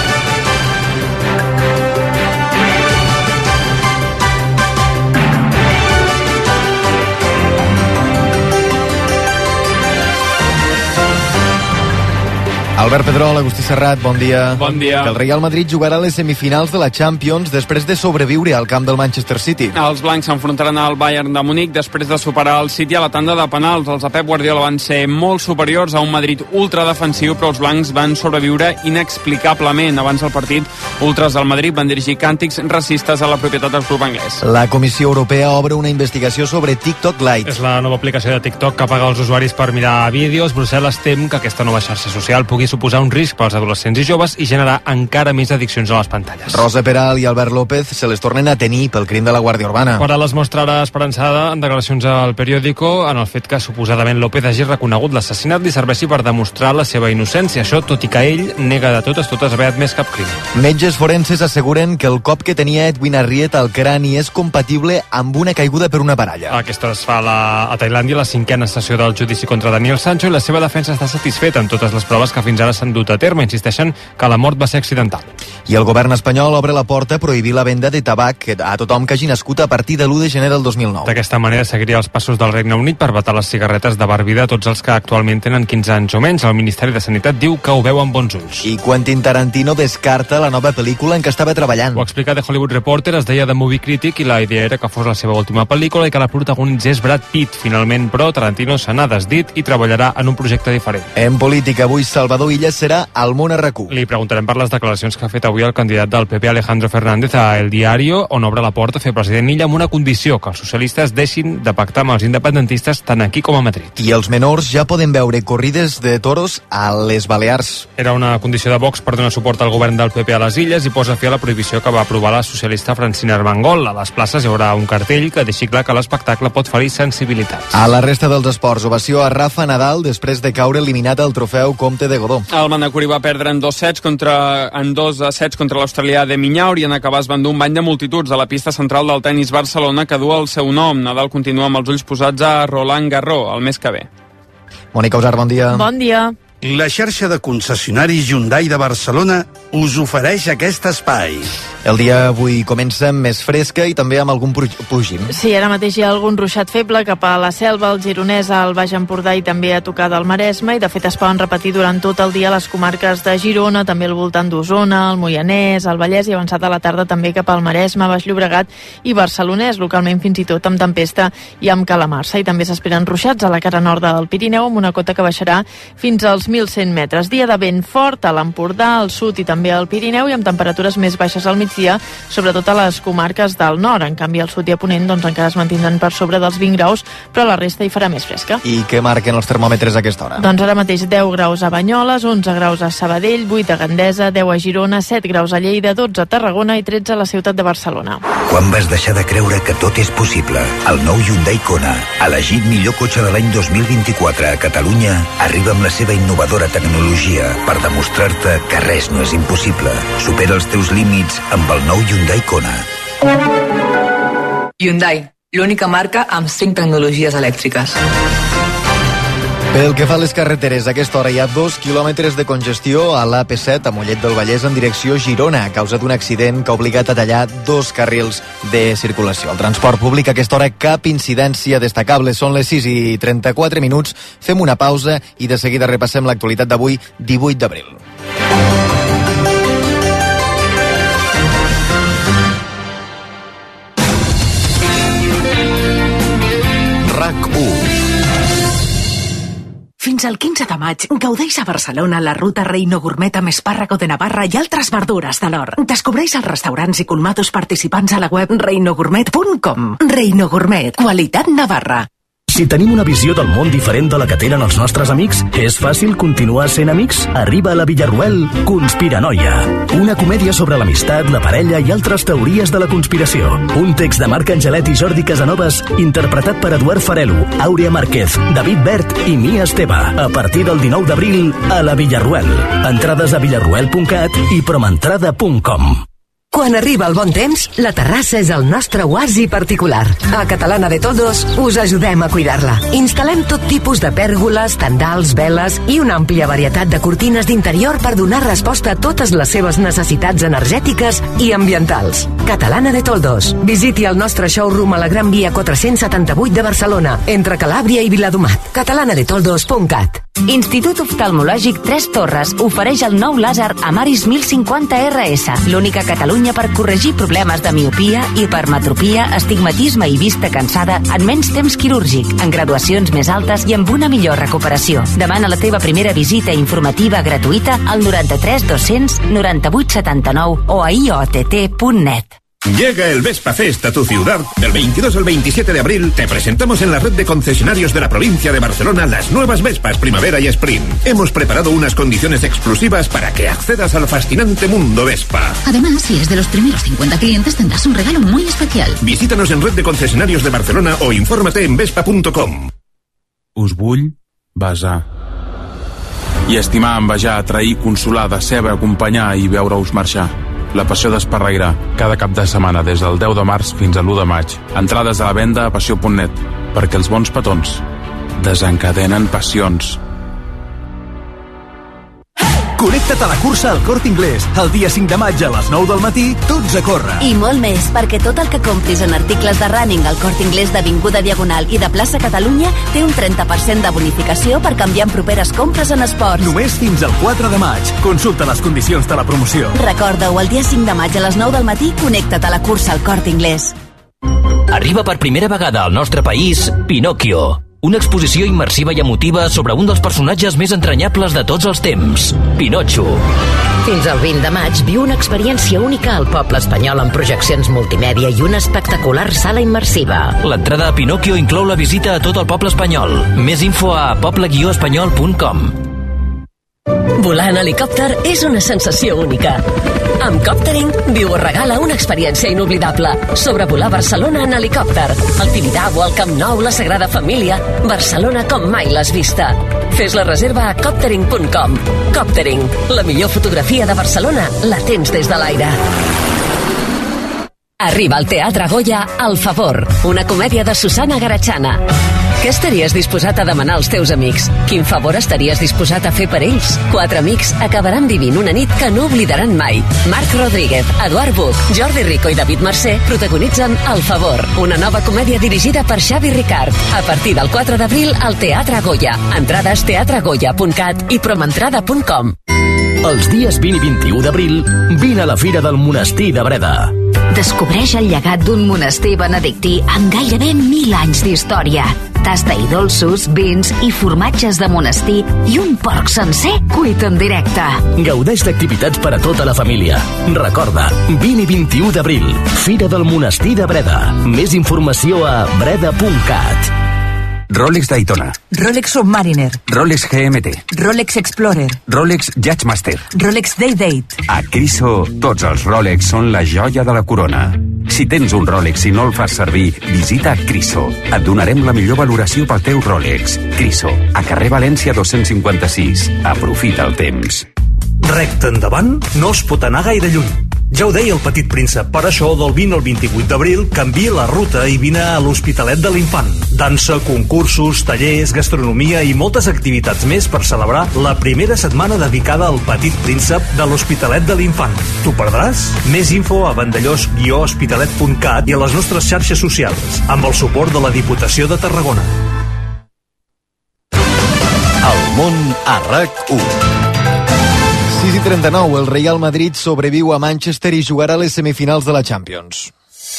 Albert Pedrol, Agustí Serrat, bon dia. Bon dia. Que el Real Madrid jugarà a les semifinals de la Champions després de sobreviure al camp del Manchester City. Els blancs s'enfrontaran al Bayern de Munic després de superar el City a la tanda de penals. Els de Pep Guardiola van ser molt superiors a un Madrid ultradefensiu, però els blancs van sobreviure inexplicablement. Abans del partit, ultras del Madrid van dirigir càntics racistes a la propietat del club anglès. La Comissió Europea obre una investigació sobre TikTok Lite. És la nova aplicació de TikTok que paga els usuaris per mirar vídeos. Brussel·les tem que aquesta nova xarxa social pugui suposar un risc pels adolescents i joves i generar encara més addiccions a les pantalles. Rosa Peral i Albert López se les tornen a tenir pel crim de la Guàrdia Urbana. Però les mostra ara esperançada en declaracions al periòdico en el fet que suposadament López hagi reconegut l'assassinat li serveixi per demostrar la seva innocència. Això tot i que ell nega de totes totes haver admès cap crim. Metges forenses asseguren que el cop que tenia Edwin Arrieta al crani és compatible amb una caiguda per una baralla. Aquesta es fa a, la, a Tailàndia la cinquena sessió del judici contra Daniel Sancho i la seva defensa està satisfeta en totes les proves que fins ara s'han dut a terme. Insisteixen que la mort va ser accidental. I el govern espanyol obre la porta a prohibir la venda de tabac a tothom que hagi nascut a partir de l'u de gener del dos mil nou. D'aquesta manera seguiria els passos del Regne Unit per vetar les cigarretes de barbida a tots els que actualment tenen quinze anys o menys. El Ministeri de Sanitat diu que ho veu amb bons ulls. I Quentin Tarantino descarta la nova pel·lícula en què estava treballant. Ho explica The Hollywood Reporter, es deia The Movie Critic i la idea era que fos la seva última pel·lícula i que la protagonitzés Brad Pitt. Finalment, però, Tarantino se n'ha desdit i treballarà en un projecte diferent. En política, avui Salvador Pau Illas serà al Món R Q. Li preguntarem per les declaracions que ha fet avui el candidat del P P, Alejandro Fernández, a El Diario, on obre la porta a fer president Illa amb una condició, que els socialistes deixin de pactar amb els independentistes tant aquí com a Madrid. I els menors ja poden veure corrides de toros a les Balears. Era una condició de Vox per donar suport al govern del P P a les Illes i posa fi a la prohibició que va aprovar la socialista Francina Armengol. A les places hi haurà un cartell que deixi clar que l'espectacle pot ferir sensibilitats. A la resta dels esports, ovació a Rafa Nadal després de caure eliminat al trofeu Comte de Godó. El Manacuri va perdre en dos sets contra, en dos sets contra l'australià de Minyaur i en acabar es van dur un bany de multituds a la pista central del tenis Barcelona que du el seu nom. Nadal continua amb els ulls posats a Roland Garros el mes que ve. Mònica Usar, bon dia. Bon dia. La xarxa de concessionaris Hyundai de Barcelona us ofereix aquest espai. El dia avui comença més fresca i també amb algun plogim. Sí, ara mateix hi ha algun ruixat feble cap a la Selva, el Gironès, al Baix Empordà i també a tocar del Maresme, i de fet es poden repetir durant tot el dia les comarques de Girona, també al voltant d'Osona, el Moianès, el Vallès i avançat a la tarda també cap al Maresme, Baix Llobregat i Barcelonès, localment fins i tot amb tempesta i amb calamarsa, i també s'esperen ruixats a la cara nord del Pirineu amb una cota que baixarà fins als mil cent metres. Dia de vent fort a l'Empordà, al sud i també al Pirineu i amb temperatures més baixes al migdia, sobretot a les comarques del nord. En canvi, al sud i a ponent doncs, encara es mantindran per sobre dels vint graus, però a la resta hi farà més fresca. I què marquen els termòmetres a aquesta hora? Doncs ara mateix deu graus a Banyoles, onze graus a Sabadell, vuit a Gandesa, deu a Girona, set graus a Lleida, dotze a Tarragona i tretze a la ciutat de Barcelona. Quan vas deixar de creure que tot és possible? El nou Hyundai Kona, elegit millor cotxe de l'any dos mil vint-i-quatre a Catalunya, arriba amb la seva innovadora tecnologia per demostrar-te que res no és impossible. Supera els teus límits amb el nou Hyundai Kona. Hyundai, l'única marca amb cinc tecnologies elèctriques. Pel que fa a les carreteres, a aquesta hora hi ha dos quilòmetres de congestió a l'A P set a Mollet del Vallès en direcció Girona a causa d'un accident que ha obligat a tallar dos carrils de circulació. El transport públic a aquesta hora cap incidència destacable. Són les sis i trenta-quatre minuts. Fem una pausa i de seguida repassem l'actualitat d'avui, divuit d'abril. RAC u. Fins al quinze de maig, gaudeix a Barcelona la ruta Reino Gourmet amb espàrrago de Navarra i altres verdures de l'or. Descobreix els restaurants i colmados participants a la web reino gourmet punt com. Reino Gourmet, qualitat Navarra. Si tenim una visió del món diferent de la que tenen els nostres amics, és fàcil continuar sent amics? Arriba a la Villarroel Conspiranoia. Una comèdia sobre l'amistat, la parella i altres teories de la conspiració. Un text de Marc Angelet i Jordi Casanovas, interpretat per Eduard Farelo, Àurea Márquez, David Bert i Mia Esteve. A partir del dinou d'abril, a la Villarroel. Entrades a villarroel punt cat i promentrada punt com. Quan arriba el bon temps, la terrassa és el nostre oasi particular. A Catalana de Toldos us ajudem a cuidar-la. Instal·lem tot tipus de pèrgoles, tendals, veles i una àmplia varietat de cortines d'interior per donar resposta a totes les seves necessitats energètiques i ambientals. Catalana de Toldos. Visiti el nostre showroom a la Gran Via quatre-cents setanta-vuit de Barcelona, entre Calàbria i Viladomat. catalana de toldos punt cat. Institut Oftalmològic Tres Torres ofereix el nou làser Amaris mil cinquanta R S, l'única a Catalunya per corregir problemes de miopia, hipermetropia, astigmatisme i vista cansada en menys temps quirúrgic, en graduacions més altes i amb una millor recuperació. Demana la teva primera visita informativa gratuïta al noranta-tres dos-cents noranta-vuit setanta-nou o a i o t t punt net. Llega el Vespa Fest a tu ciudad. Del veintidós al veintisiete de abril te presentamos en la red de concesionarios de la provincia de Barcelona las nuevas Vespas Primavera y Sprint. Hemos preparado unas condiciones exclusivas para que accedas al fascinante mundo Vespa. Además, si eres de los primeros cincuenta clientes tendrás un regalo muy especial. Visítanos en red de concesionarios de Barcelona o infórmate en vespa punto com. Us vull besar. I estimar, envejar, atrair, consolar, decebre, acompanyar i veure-us marxar. La passió d'Esparreguera, cada cap de setmana des del deu de març fins a l'u de maig. Entrades a la venda a passió punt net, perquè els bons petons desencadenen passions. Connecta't a la cursa al Corte Inglés. El dia cinc de maig a les nou del matí, tots a córrer. I molt més, perquè tot el que compris en articles de running al Corte Inglés d'Avinguda Diagonal i de plaça Catalunya té un trenta per cent de bonificació per canviar en properes compres en esports. Només fins al quatre de maig. Consulta les condicions de la promoció. Recorda-ho, el dia cinc de maig a les nou del matí, connecta't a la cursa al Corte Inglés. Arriba per primera vegada al nostre país Pinocchio. una exposició immersiva i emotiva sobre un dels personatges més entranyables de tots els temps, Pinocho. Fins al vint de maig viu una experiència única al poble espanyol amb projeccions multimèdia i una espectacular sala immersiva. L'entrada a Pinocchio inclou la visita a tot el poble espanyol. Més info a poble guió espanyol punt com. Volar en helicòpter és una sensació única. Amb Coptering, viu o regala una experiència inoblidable. Sobrevolar Barcelona en helicòpter. El Tibidabo, el Camp Nou, la Sagrada Família. Barcelona com mai l'has vista. Fes la reserva a coptering punt com. Coptering, la millor fotografia de Barcelona la tens des de l'aire. Arriba al Teatre Goya El Favor, una comèdia de Susana Garachana. Què estaries disposat a demanar als teus amics? Quin favor estaries disposat a fer per ells? Quatre amics acabaran vivint una nit que no oblidaran mai. Marc Rodríguez, Eduard Buch, Jordi Rico i David Mercè protagonitzen El Favor, una nova comèdia dirigida per Xavi Ricard. A partir del quatre d'abril al Teatre Goya. Entrades teatre goya punt cat i promentrada punt com. Els dies vint i vint-i-u d'abril, vine a la Fira del Monestir de Breda. Descobreix el llegat d'un monestir benedictí amb gairebé mil anys d'història. Tasta i dolços, vins i formatges de monestir i un porc sencer cuit en directe. Gaudeix d'activitats per a tota la família. Recorda, vint i vint-i-u d'abril, Fira del Monestir de Breda. Més informació a breda punt cat. Rolex Daytona, Rolex Submariner, Rolex G M T, Rolex Explorer, Rolex Judgemaster. Rolex Day-Date. A Criso, tots els Rolex són la joia de la corona. Si tens un Rolex i no el fas servir, visita Criso. Et donarem la millor valoració pel teu Rolex. Criso, a carrer València dos-cents cinquanta-sis. Aprofita el temps. Recte endavant no es pot anar gaire lluny. Ja ho deia el Petit Príncep, per això del vint al vint-i-vuit d'abril canvia la ruta i vine a l'Hospitalet de l'Infant. Dansa, concursos, tallers, gastronomia i moltes activitats més per celebrar la primera setmana dedicada al Petit Príncep de l'Hospitalet de l'Infant. T'ho perdràs? Més info a vandellós guió hospitalet punt cat i a les nostres xarxes socials, amb el suport de la Diputació de Tarragona. El món a RAC u. sis i trenta-nou, el Real Madrid sobreviu a Manchester i jugarà a les semifinals de la Champions.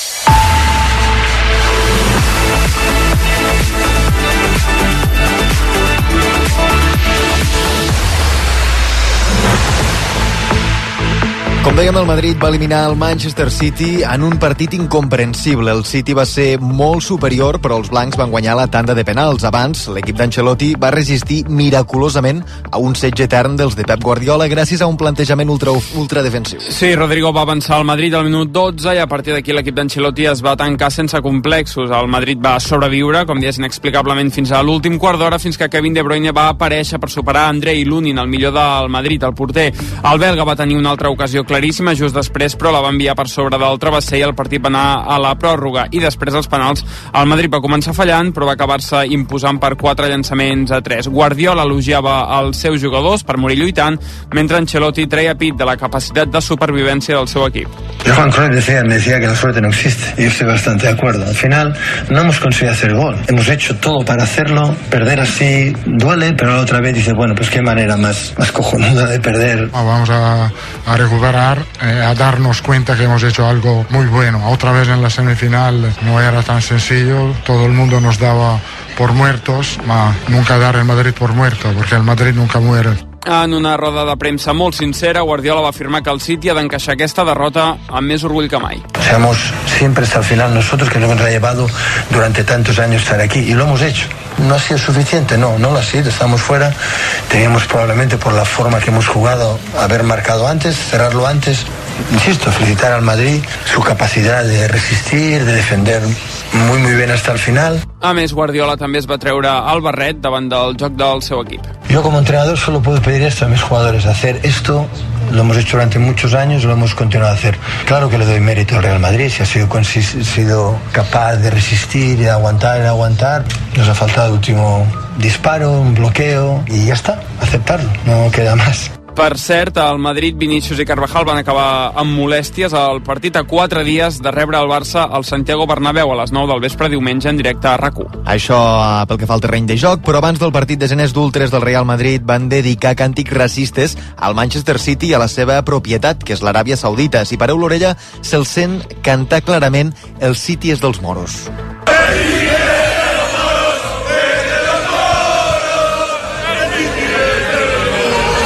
Com dèiem, el Madrid va eliminar el Manchester City en un partit incomprensible. El City va ser molt superior, però els blancs van guanyar la tanda de penals. Abans, l'equip d'Ancelotti va resistir miraculosament a un setge etern dels de Pep Guardiola gràcies a un plantejament ultra, ultra defensiu. Sí, Rodrigo va avançar al Madrid al minut dotze i a partir d'aquí l'equip d'Ancelotti es va tancar sense complexos. El Madrid va sobreviure, com deies, inexplicablement fins a l'últim quart d'hora, fins que Kevin De Bruyne va aparèixer per superar Andrei Lunin, el millor del Madrid, el porter. El belga va tenir una altra ocasió claríssima just després, però la va enviar per sobre del travesser i el partit va anar a la pròrroga. I després dels penals, el Madrid va començar fallant, però va acabar-se imposant per quatre llançaments a tres. Guardiola elogiava els seus jugadors per morir lluitant, mentre Ancelotti treia pit de la capacitat de supervivència del seu equip. Johan Cruyff decía, me decía que la suerte no existe, y yo estoy bastante de acuerdo. Al final, no hemos conseguido hacer gol. Hemos hecho todo para hacerlo. Perder así duele, pero la otra vez dice, bueno, pues qué manera más, más cojonuda de perder. Vamos a, a recuperar, eh, a darnos cuenta que hemos hecho algo muy bueno. Otra vez en la semifinal no era tan sencillo, todo el mundo nos daba por muertos, ma nunca dar el Madrid por muerto, porque el Madrid nunca muere. En una roda de premsa molt sincera, Guardiola va afirmar que el City ha d'encaixar aquesta derrota amb més orgull que mai. Seamos siempre hasta el final nosotros, que nos ha llevado durante tantos años estar aquí, y lo hemos hecho. ¿No ha sido suficiente? No, no lo ha sido, estamos fuera. Teníamos probablemente, por la forma que hemos jugado, haber marcado antes, cerrarlo antes. Insisto, felicitar al Madrid, su capacidad de resistir, de defender muy muy bien hasta el final. A més, Guardiola també es va treure el barret davant del joc del seu equip. Yo como entrenador solo puedo pedir esto a mis jugadores, hacer esto, lo hemos hecho durante muchos años y lo hemos continuado a hacer. Claro que le doy mérito al Real Madrid, si ha sido, sido capaz de resistir y de aguantar y de aguantar. Nos ha faltado el último disparo, un bloqueo y ya está, aceptarlo, no queda más. Per cert, el Madrid, Vinícius i Carvajal van acabar amb molèsties al partit a quatre dies de rebre el Barça al Santiago Bernabéu a les nou del vespre diumenge en directe a RAC u. Això pel que fa al terreny de joc, però abans del partit desenes d'ultres del Real Madrid van dedicar càntics racistes al Manchester City i a la seva propietat, que és l'Aràbia Saudita. Si pareu l'orella, se'l sent cantar clarament "El City és dels moros".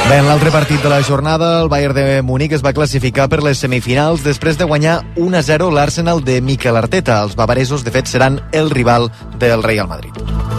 Bé, en l'altre partit de la jornada, el Bayern de Múnich es va classificar per les semifinals després de guanyar u a zero l'Arsenal de Mikel Arteta. Els bavaresos, de fet, seran el rival del Real Madrid.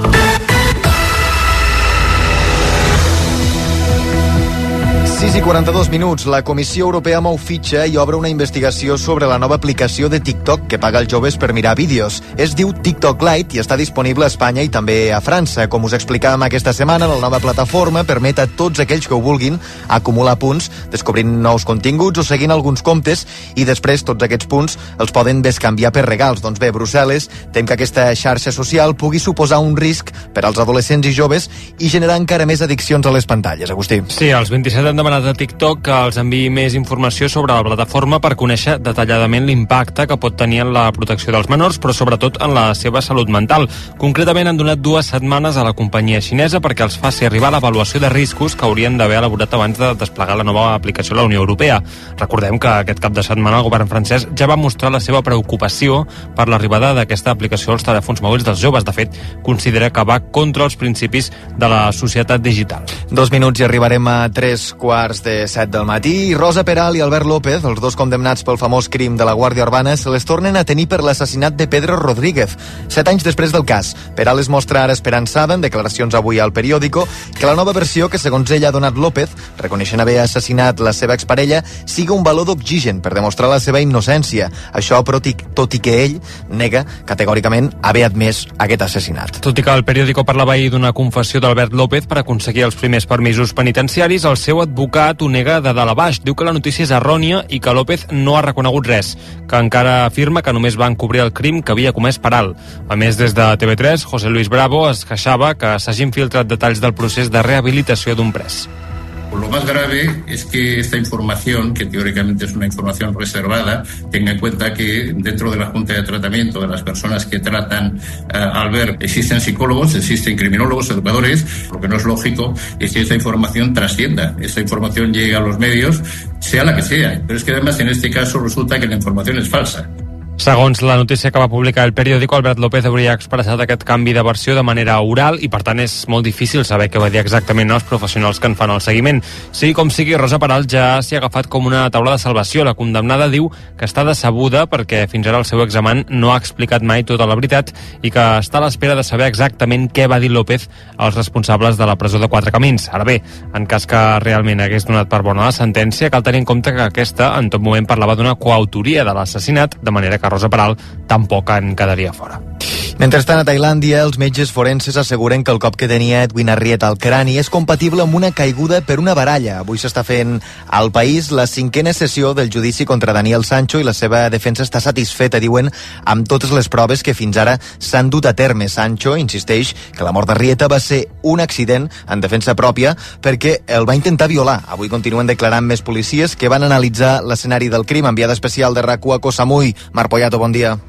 sis i quaranta-dos minuts. La Comissió Europea mou fitxa i obre una investigació sobre la nova aplicació de TikTok que paga els joves per mirar vídeos. Es diu TikTok Lite i està disponible a Espanya i també a França. Com us explicàvem aquesta setmana, la nova plataforma permet a tots aquells que ho vulguin acumular punts, descobrint nous continguts o seguint alguns comptes, i després tots aquests punts els poden bescanviar per regals. Doncs bé, Brussel·les tem que aquesta xarxa social pugui suposar un risc per als adolescents i joves i generar encara més addiccions a les pantalles. Agustí. Sí, els vint-i-set han demanat a TikTok que els enviï més informació sobre la plataforma per conèixer detalladament l'impacte que pot tenir en la protecció dels menors, però sobretot en la seva salut mental. Concretament han donat dues setmanes a la companyia xinesa perquè els faci arribar l'avaluació de riscos que haurien d'haver elaborat abans de desplegar la nova aplicació a la Unió Europea. Recordem que aquest cap de setmana el govern francès ja va mostrar la seva preocupació per l'arribada d'aquesta aplicació als telèfons mòbils dels joves. De fet, considera que va contra els principis de la societat digital. Dos minuts i arribarem a tres quarts de set del matí. Rosa Peral i Albert López, els dos condemnats pel famós crim de la Guàrdia Urbana, se les tornen a tenir per l'assassinat de Pedro Rodríguez. Set anys després del cas, Peral es mostra ara esperançada en declaracions avui al Periódico que la nova versió que segons ella ha donat López, reconeixent haver assassinat la seva exparella, sigui un baló d'oxigen per demostrar la seva innocència. Això, però, tot i que ell nega categòricament haver admès aquest assassinat. Tot i que el Periódico parlava ahir d'una confessió d'Albert López per aconseguir els primers permisos penitenciaris, el seu advocat ho nega de dalt a baix. Diu que la notícia és errònia i que López no ha reconegut res, que encara afirma que només van cobrir el crim que havia comès Peral. A més, des de T V tres, José Luis Bravo es queixava que s'hagin filtrat detalls del procés de rehabilitació d'un pres. Lo más grave es que esta información, que teóricamente es una información reservada, tenga en cuenta que dentro de la Junta de Tratamiento de las personas que tratan uh, al ver, existen psicólogos, existen criminólogos, educadores. Lo que no es lógico es que esta información trascienda, esta información llegue a los medios, sea la que sea. Pero es que además en este caso resulta que la información es falsa. Segons la notícia que va publicar el Periódico, Albert López hauria expressat aquest canvi de versió de manera oral i, per tant, és molt difícil saber què va dir exactament els professionals que en fan el seguiment. Sigui com sigui, Rosa Peral ja s'hi ha agafat com una taula de salvació. La condemnada diu que està decebuda perquè fins ara el seu examen no ha explicat mai tota la veritat i que està a l'espera de saber exactament què va dir López als responsables de la presó de Quatre Camins. Ara bé, en cas que realment hagués donat per bona la sentència, cal tenir en compte que aquesta en tot moment parlava d'una coautoria de l'assassinat, de manera que Rosa Peral tampoc en quedaria fora. Mentrestant, a Tailàndia, els metges forenses asseguren que el cop que tenia Edwin Arrieta al crani és compatible amb una caiguda per una baralla. Avui s'està fent al país la cinquena sessió del judici contra Daniel Sancho i la seva defensa està satisfeta, diuen, amb totes les proves que fins ara s'han dut a terme. Sancho insisteix que la mort d'Arrieta va ser un accident en defensa pròpia perquè el va intentar violar. Avui continuen declarant més policies que van analitzar l'escenari del crim. Enviada especial de RAC u a Koh Samui, Mar Poyato, bon dia.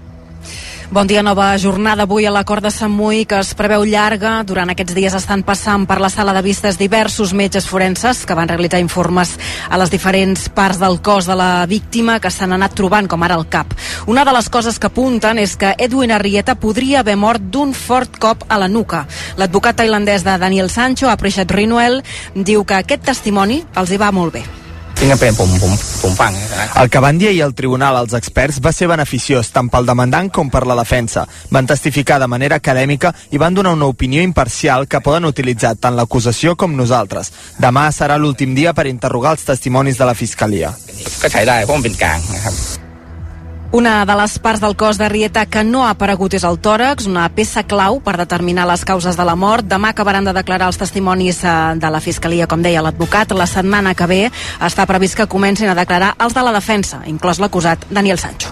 Bon dia, nova jornada avui a l'acord de Samui, que es preveu llarga. Durant aquests dies estan passant per la sala de vistes diversos metges forenses que van realitzar informes a les diferents parts del cos de la víctima que s'han anat trobant, com ara el cap. Una de les coses que apunten és que Edwin Arrieta podria haver mort d'un fort cop a la nuca. L'advocat tailandès de Daniel Sancho, Aprishat Rinuel, diu que aquest testimoni els hi va molt bé. El que van dir ahir al tribunal als experts va ser beneficiós tant pel demandant com per la defensa. Van testificar de manera acadèmica i van donar una opinió imparcial que poden utilitzar tant l'acusació com nosaltres. Demà serà l'últim dia per interrogar els testimonis de la Fiscalia. Una de les parts del cos d'Arrieta que no ha aparegut és el tòrax, una peça clau per determinar les causes de la mort. Demà acabaran de declarar els testimonis de la Fiscalia, com deia l'advocat. La setmana que ve està previst que comencin a declarar els de la defensa, inclòs l'acusat Daniel Sancho.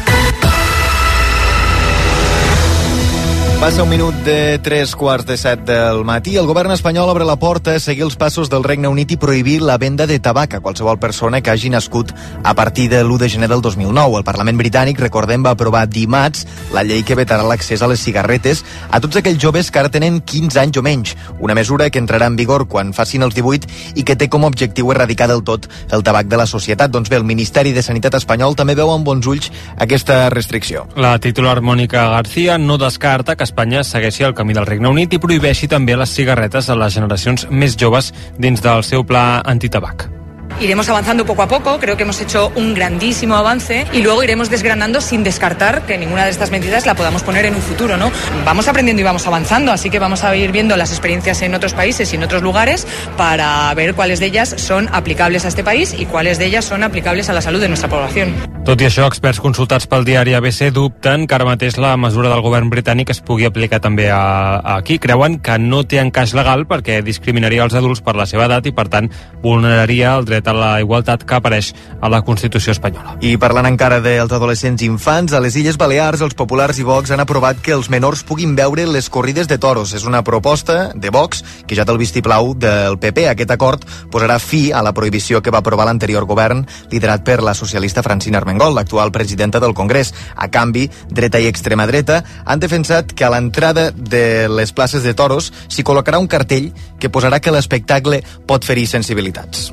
Passa un minut de tres quarts de set del matí. El govern espanyol obre la porta a seguir els passos del Regne Unit i prohibir la venda de tabac a qualsevol persona que hagi nascut a partir de l'u de gener del dos mil nou. El Parlament britànic, recordem, va aprovar dimarts la llei que vetarà l'accés a les cigarretes a tots aquells joves que ara tenen quinze anys o menys. Una mesura que entrarà en vigor quan facin els divuit i que té com a objectiu erradicar del tot el tabac de la societat. Doncs bé, el Ministeri de Sanitat espanyol també veu amb bons ulls aquesta restricció. La titular Mònica García no descarta que Espanya segueixi el camí del Regne Unit i prohibeixi també les cigarretes a les generacions més joves dins del seu pla antitabac. Iremos avanzando poco a poco, creo que hemos hecho un grandísimo avance y luego iremos desgranando sin descartar que ninguna de estas medidas la podamos poner en un futuro, ¿no? Vamos aprendiendo y vamos avanzando, así que vamos a ir viendo las experiencias en otros países y en otros lugares para ver cuáles de ellas son aplicables a este país y cuáles de ellas son aplicables a la salud de nuestra población. Tot i això, experts consultats pel diari A B C dubten que ara mateix la mesura del govern britànic es pugui aplicar també a, a aquí. Creuen que no té encaix legal perquè discriminaria els adults per la seva edat i, per tant, vulneraria el dret a la igualtat que apareix a la Constitució espanyola. I parlant encara dels adolescents i infants, a les Illes Balears els populars i Vox han aprovat que els menors puguin veure les corrides de toros. És una proposta de Vox que ja té el vistiplau del P P. Aquest acord posarà fi a la prohibició que va aprovar l'anterior govern liderat per la socialista Francina Armengol, l'actual presidenta del Congrés. A canvi, dreta i extrema dreta han defensat que a l'entrada de les places de toros s'hi col·locarà un cartell que posarà que l'espectacle pot ferir sensibilitats.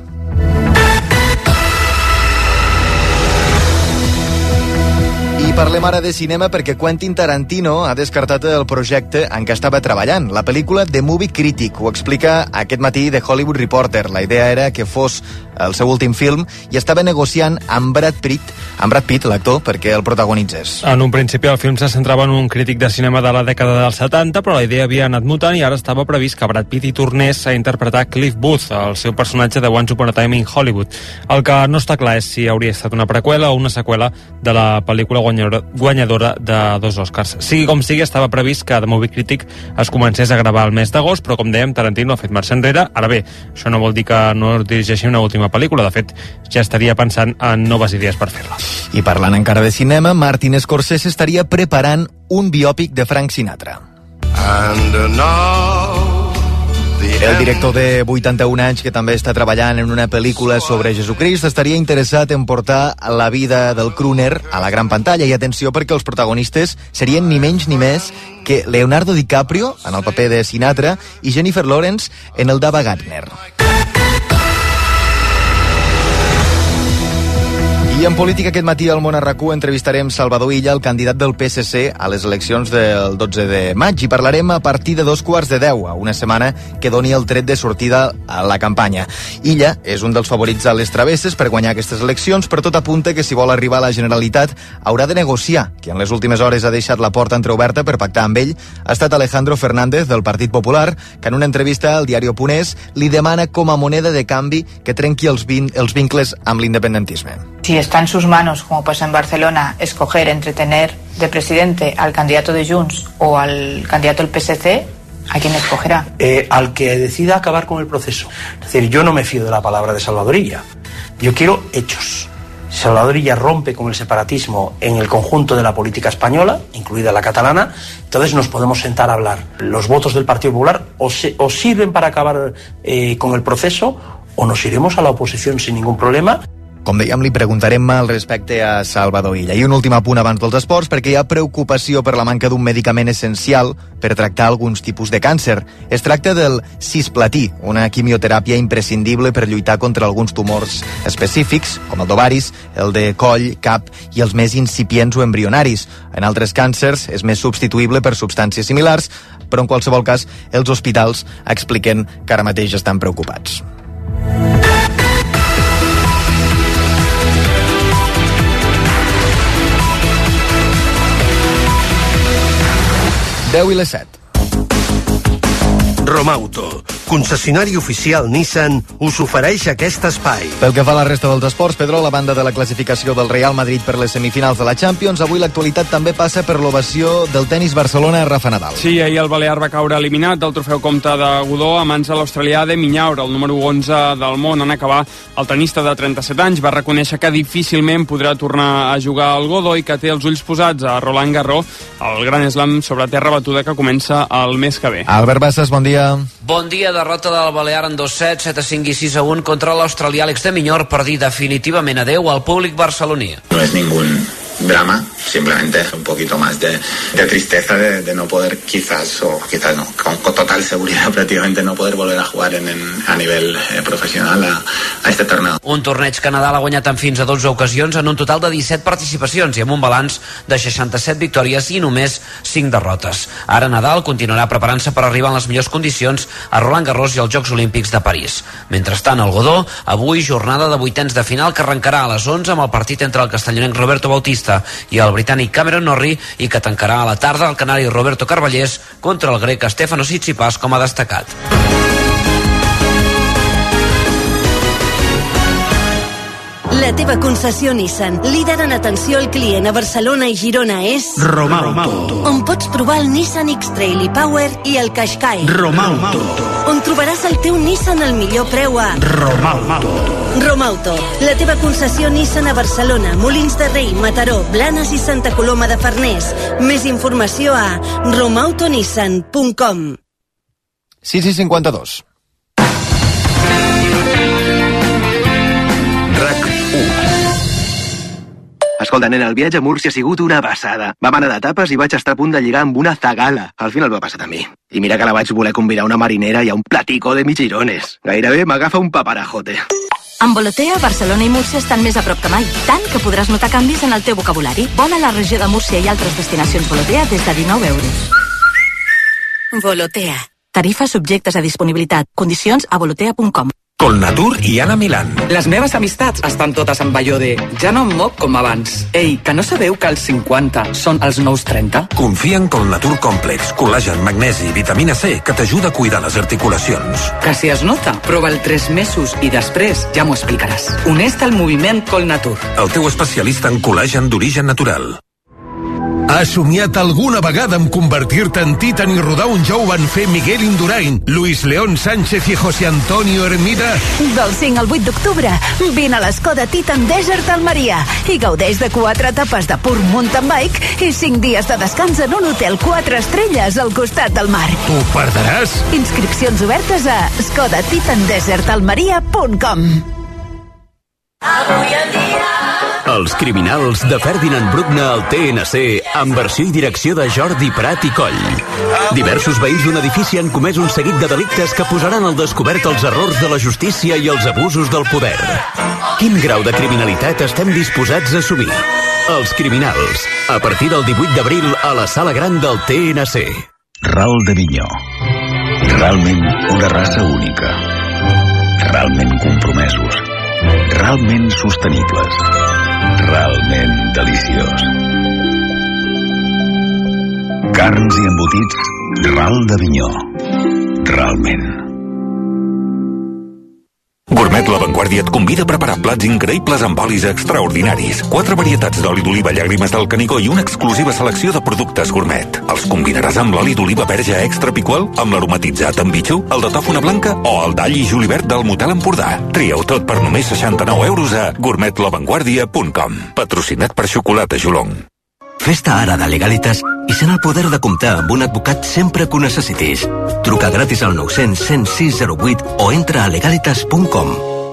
I parlem ara de cinema perquè Quentin Tarantino ha descartat el projecte en què estava treballant, la pel·lícula The Movie Critic. Ho explica aquest matí The Hollywood Reporter. La idea era que fos el seu últim film i estava negociant amb Brad Pitt, amb Brad Pitt, l'actor, perquè el protagonitzés. En un principi el film se centrava en un crític de cinema de la dècada dels setanta, però la idea havia anat mutant i ara estava previst que Brad Pitt hi tornés a interpretar Cliff Booth, el seu personatge de Once Upon a Time in Hollywood. El que no està clar és si hauria estat una preqüela o una seqüela de la pel·lícula guanyadora de dos Oscars. Sigui com sigui, estava previst que The Movie Critic es comencés a gravar el mes d'agost, però com dèiem, Tarantino ha fet marxa enrere. Ara bé, això no vol dir que no dirigeixi una última pel·lícula. De fet, ja estaria pensant en noves idees per fer-la. I parlant encara de cinema, Martin Scorsese estaria preparant un biòpic de Frank Sinatra. And now el director de vuitanta-un anys, que també està treballant en una pel·lícula sobre Jesucrist, estaria interessat en portar la vida del crooner a la gran pantalla. I atenció, perquè els protagonistes serien ni menys ni més que Leonardo DiCaprio, en el paper de Sinatra, i Jennifer Lawrence en el d'Ava Gardner. I en política aquest matí al Món a RAC u entrevistarem Salvador Illa, el candidat del P S C a les eleccions del dotze de maig, i parlarem a partir de dos quarts de deu, a una setmana que doni el tret de sortida a la campanya. Illa és un dels favorits a les travesses per guanyar aquestes eleccions, però tot apunta que si vol arribar a la Generalitat haurà de negociar, que en les últimes hores ha deixat la porta entreoberta per pactar amb ell ha estat Alejandro Fernández del Partit Popular, que en una entrevista al diari Oponés li demana com a moneda de canvi que trenqui els, vin els vincles amb l'independentisme. Si está en sus manos, como pasa en Barcelona, escoger entre tener de presidente al candidato de Junts o al candidato del P S C, ¿a quién escogerá? Eh, al que decida acabar con el proceso. Es decir, yo no me fío de la palabra de Salvador Illa. Yo quiero hechos. Si Salvador Illa rompe con el separatismo en el conjunto de la política española, incluida la catalana, entonces nos podemos sentar a hablar. Los votos del Partido Popular o, se, o sirven para acabar eh, con el proceso o nos iremos a la oposición sin ningún problema. Com dèiem, li preguntarem al respecte a Salvador Illa. I un últim apunt abans dels esports, perquè hi ha preocupació per la manca d'un medicament essencial per tractar alguns tipus de càncer. Es tracta del cisplatí, una quimioteràpia imprescindible per lluitar contra alguns tumors específics, com el d'ovaris, el de coll, cap i els més incipients o embrionaris. En altres càncers és més substituïble per substàncies similars, però en qualsevol cas els hospitals expliquen que ara mateix estan preocupats. deu i les set. Romauto, concessionari oficial Nissan, us ofereix aquest espai. Pel que fa a la resta dels esports, Pedro, la banda de la classificació del Real Madrid per les semifinals de la Champions, avui l'actualitat també passa per l'ovació del tenis Barcelona a Rafa Nadal. Sí, ahir el Balear va caure eliminat del trofeu Comte de Godó a mans de l'australià de Minyaur, el número onze del món. En acabar, el tenista de trenta-set anys va reconèixer que difícilment podrà tornar a jugar al Godó i que té els ulls posats a Roland Garros, el gran slam sobre terra batuda que comença el mes que ve. Albert Bassas, bon dia. Bon dia, derrota del Balear en dos set, set a cinc i sis a un contra l'australià Àlex de Minyur per dir definitivament adeu al públic barceloní. No és ningún drama, simplemente un poquito más de, de tristeza de, de no poder quizás, o quizás no, con, con total seguridad prácticamente no poder volver a jugar en, en, a nivel eh, profesional a, a este torneo. Un torneig que Nadal ha guanyat en fins a dotze ocasions en un total de disset participacions i amb un balanç de seixanta-set victòries i només cinc derrotes. Ara Nadal continuarà preparant-se per arribar en les millors condicions a Roland Garros i als Jocs Olímpics de París. Mentrestant, al Godó, avui jornada de vuitens de final que arrencarà a les onze amb el partit entre el castellonenc Roberto Bautista i el britànic Cameron Norrie i que tancarà a la tarda el canari Roberto Carballés contra el grec Stefanos Tsitsipas, com ha destacat. La teva concessió Nissan, líder en atenció al client a Barcelona i Girona, és Romauto, on pots provar el Nissan X-Trail i Power i el Qashqai. Romauto, on trobaràs el teu Nissan al millor preu a Romauto. Romauto, la teva concessió Nissan a Barcelona, Molins de Rei, Mataró, Blanes i Santa Coloma de Farners. Més informació a romautonissan punt com. sis i cinquanta-dos. Escolta, nena, el viatge a Múrcia ha sigut una passada. Vam anar de tapes i vaig estar a punt de lligar amb una zagala. Al final va passar a mi. I mira que la vaig voler convidar a una marinera i a un platico de migirones. Gairebé m'agafa un paparajote. Amb Volotea, Barcelona i Múrcia estan més a prop que mai, tant que podràs notar canvis en el teu vocabulari. Vola a la regió de Múrcia i altres destinacions Volotea des de dinou euros. Volotea. Tarifes subjectes a disponibilitat. Condicions a volotea punt com. Colnatur i Anna Milán. Les meves amistats estan totes amb allò de ja no em moc com abans. Ei, que no sabeu que els cinquanta són els nous trenta? Confia en Colnatur Complex, col·lagen, magnesi i vitamina C que t'ajuda a cuidar les articulacions. Que si es nota, prova-el tres mesos i després ja m'ho explicaràs. Uneix-te al moviment Colnatur. El teu especialista en col·lagen d'origen natural. Has somiat alguna vegada amb convertir-te en Titan i rodar un jou van fer Miguel Indurain, Luis León Sánchez i José Antonio Hermida? Del cinc al vuit d'octubre, vine a l'Skoda Titan Desert Almeria i gaudeix de quatre etapes de pur mountain bike i cinc dies de descans en un hotel quatre estrelles al costat del mar. T'ho perdràs? Inscripcions obertes a skoda titan desert almeria punt com. Avui en dia... Els criminals de Ferdinand Bruckner al T N C amb versió i direcció de Jordi Prat i Coll. Diversos veïns d'un edifici han comès un seguit de delictes que posaran al descobert els errors de la justícia i els abusos del poder. Quin grau de criminalitat estem disposats a assumir? Els criminals, a partir del divuit d'abril a la Sala Gran del T N C. Ral de Vinyó. Realment una raça única. Realment compromesos. Realment sostenibles. Realment deliciós. Carns i embotits Ral de Vinyó. Realment. Gourmet La Vanguardia et convida a preparar plats increïbles amb olis extraordinaris. Quatre varietats d'oli d'oliva llàgrimes del Canigó i una exclusiva selecció de productes gourmet. Els combinaràs amb l'oli d'oliva verge extra picual, amb l'aromatitzat amb bitxú, el de tòfona blanca o el d'all i julivert del Motel Empordà. Trieu tot per només seixanta-nou euros a gourmet la vanguardia punt com. Patrocinat per Xocolata Jolong. Fes-te ara de Legalitas i sent el poder de comptar amb un advocat sempre que ho necessitis. Truca gratis al nou cents, cent sis zero vuit o entra a legalitas punt com.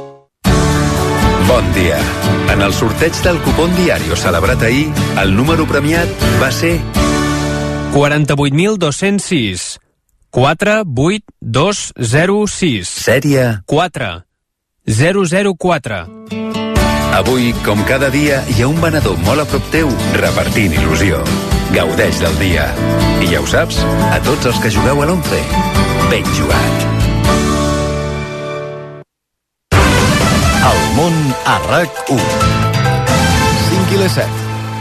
Bon dia. En el sorteig del cupón diario celebrat ahir, el número premiat va ser quaranta-vuit mil dos-cents sis. quatre vuit dos zero sis. Sèrie quatre zero zero quatre. Avui, com cada dia, hi ha un venedor molt a prop teu repartint il·lusió. Gaudeix del dia. I ja ho saps, a tots els que jugueu a l'onze, ben jugat. El món a RAC u. cinc i les set.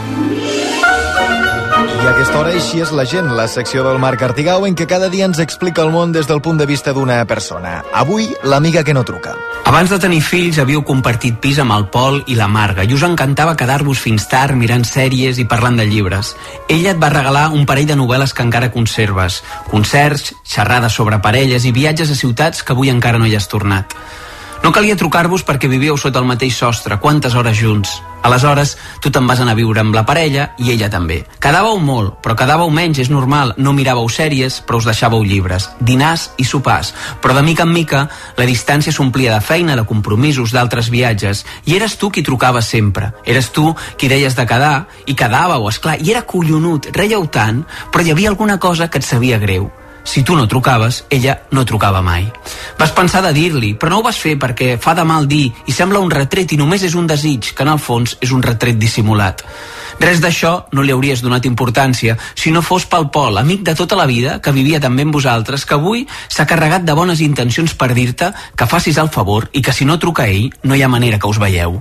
I a aquesta hora així és la gent, la secció del Marc Artigau en què cada dia ens explica el món des del punt de vista d'una persona. Avui, l'amiga que no truca. Abans de tenir fills havíeu compartit pis amb el Pol i la Marga i us encantava quedar-vos fins tard mirant sèries i parlant de llibres. Ella et va regalar un parell de novel·les que encara conserves, concerts, xerrades sobre parelles i viatges a ciutats que avui encara no hi has tornat. No calia trucar-vos perquè vivíeu sota el mateix sostre, quantes hores junts. Aleshores, tu te'n vas anar a viure amb la parella i ella també. Quedàveu molt, però quedàveu menys, és normal. No miràveu sèries, però us deixàveu llibres. Dinars i sopars. Però de mica en mica, la distància s'omplia de feina, de compromisos, d'altres viatges. I eres tu qui trucaves sempre. Eres tu qui deies de quedar, i quedàveu, esclar. I era collonut, reieu tant, però hi havia alguna cosa que et sabia greu. Si tu no trucaves, ella no trucava mai. Vas pensar de dir-li, però no ho vas fer perquè fa de mal dir i sembla un retret i només és un desig, que en el fons és un retret dissimulat. Res d'això no li hauries donat importància si no fos pel Pol, amic de tota la vida, que vivia també amb vosaltres, que avui s'ha carregat de bones intencions per dir-te que facis el favor i que si no truca ell, no hi ha manera que us veieu.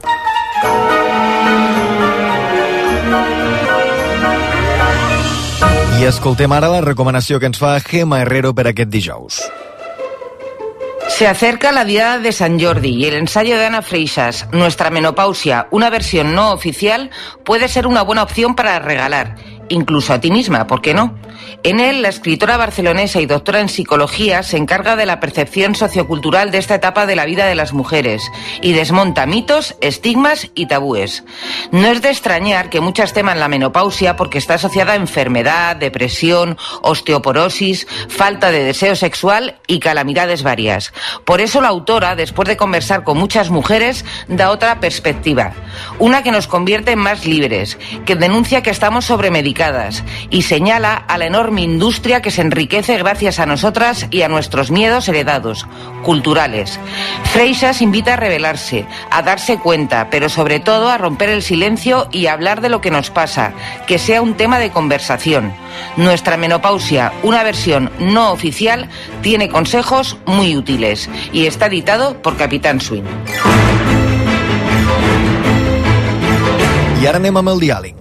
I escoltem ara la recomanació que ens fa Gemma Herrero per aquest dijous. Se acerca la Diada de San Jordi y el ensayo de Ana Freixas, Nuestra menopausia, una versión no oficial, puede ser una buena opción para regalar, incluso a ti misma, ¿por qué no? En él, la escritora barcelonesa y doctora en psicología se encarga de la percepción sociocultural de esta etapa de la vida de las mujeres y desmonta mitos, estigmas y tabúes. No es de extrañar que muchas teman la menopausia porque está asociada a enfermedad, depresión, osteoporosis, falta de deseo sexual y calamidades varias. Por eso la autora, después de conversar con muchas mujeres, da otra perspectiva, una que nos convierte en más libres, que denuncia que estamos sobremedicadas y señala a la enorme industria que se enriquece gracias a nosotras y a nuestros miedos heredados, culturales. Freixas invita a revelarse, a darse cuenta, pero sobre todo a romper el silencio y a hablar de lo que nos pasa, que sea un tema de conversación. Nuestra menopausia, una versión no oficial, tiene consejos muy útiles y está editado por Capitán Swing. I ara anem amb el diàleg.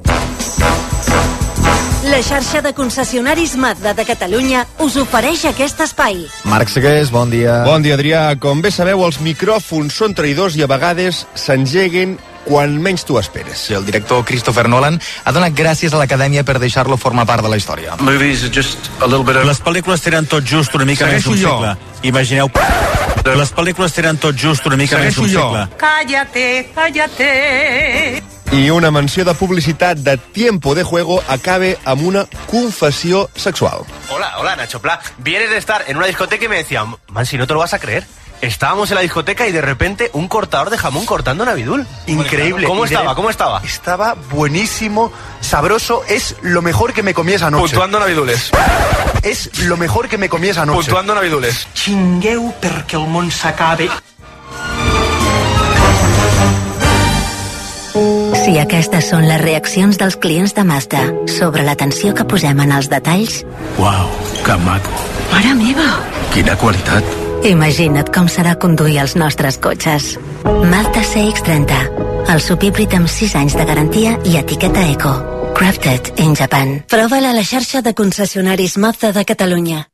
La xarxa de concessionaris Mazda de Catalunya us ofereix aquest espai. Marc Segués, bon dia. Bon dia, Adrià. Com bé sabeu, els micròfons són traïdors i a vegades s'engeguen quan menys tu esperes. Sí, el director Christopher Nolan ha donat gràcies a l'Acadèmia per deixar-lo formar part de la història. Les pel·lícules tenen tot just una mica més d'un segle. Imagineu... Les pel·lícules tenen tot just una mica més d'un segle. Cállate, cállate. I una menció de publicitat de Tiempo de Juego acabe amb una confessió sexual. Hola, hola, Nacho Pla. Vienes de estar en una discoteca y me decían, man, si no te lo vas a creer. Estábamos en la discoteca y de repente un cortador de jamón cortando un abidul. Increíble. ¿Cómo estaba? ¿Cómo estaba? Estaba buenísimo, sabroso, es lo mejor que me comí esa noche. Puntuando en abidules. Es lo mejor que me comí esa noche. Puntuando en abidules. Xingueu perquè el món s'acabe. Si aquestes són les reaccions dels clients de Mazda sobre l'atenció que posem en els detalls... Uau, que maco. Mare meva! Quina qualitat. Imagina't com serà conduir els nostres cotxes. Mazda C X trenta, el subhíbrid amb sis anys de garantia i etiqueta Eco. Crafted in Japan. Prova-la a la xarxa de concessionaris Mazda de Catalunya.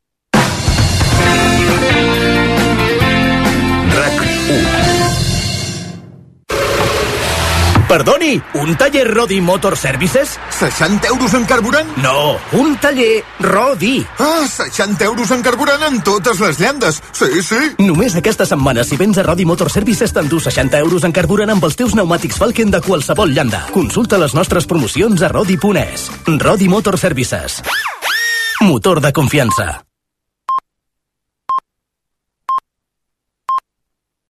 Perdoni, un taller Rodi Motor Services? seixanta euros en carburant? No, un taller Rodi. Ah, seixanta euros en carburant en totes les llandes. Sí, sí. Només aquesta setmana, si vens a Rodi Motor Services, t'endú seixanta euros en carburant amb els teus pneumàtics Falken de qualsevol llanda. Consulta les nostres promocions a rodi punt es. Rodi Motor Services. Motor de confiança.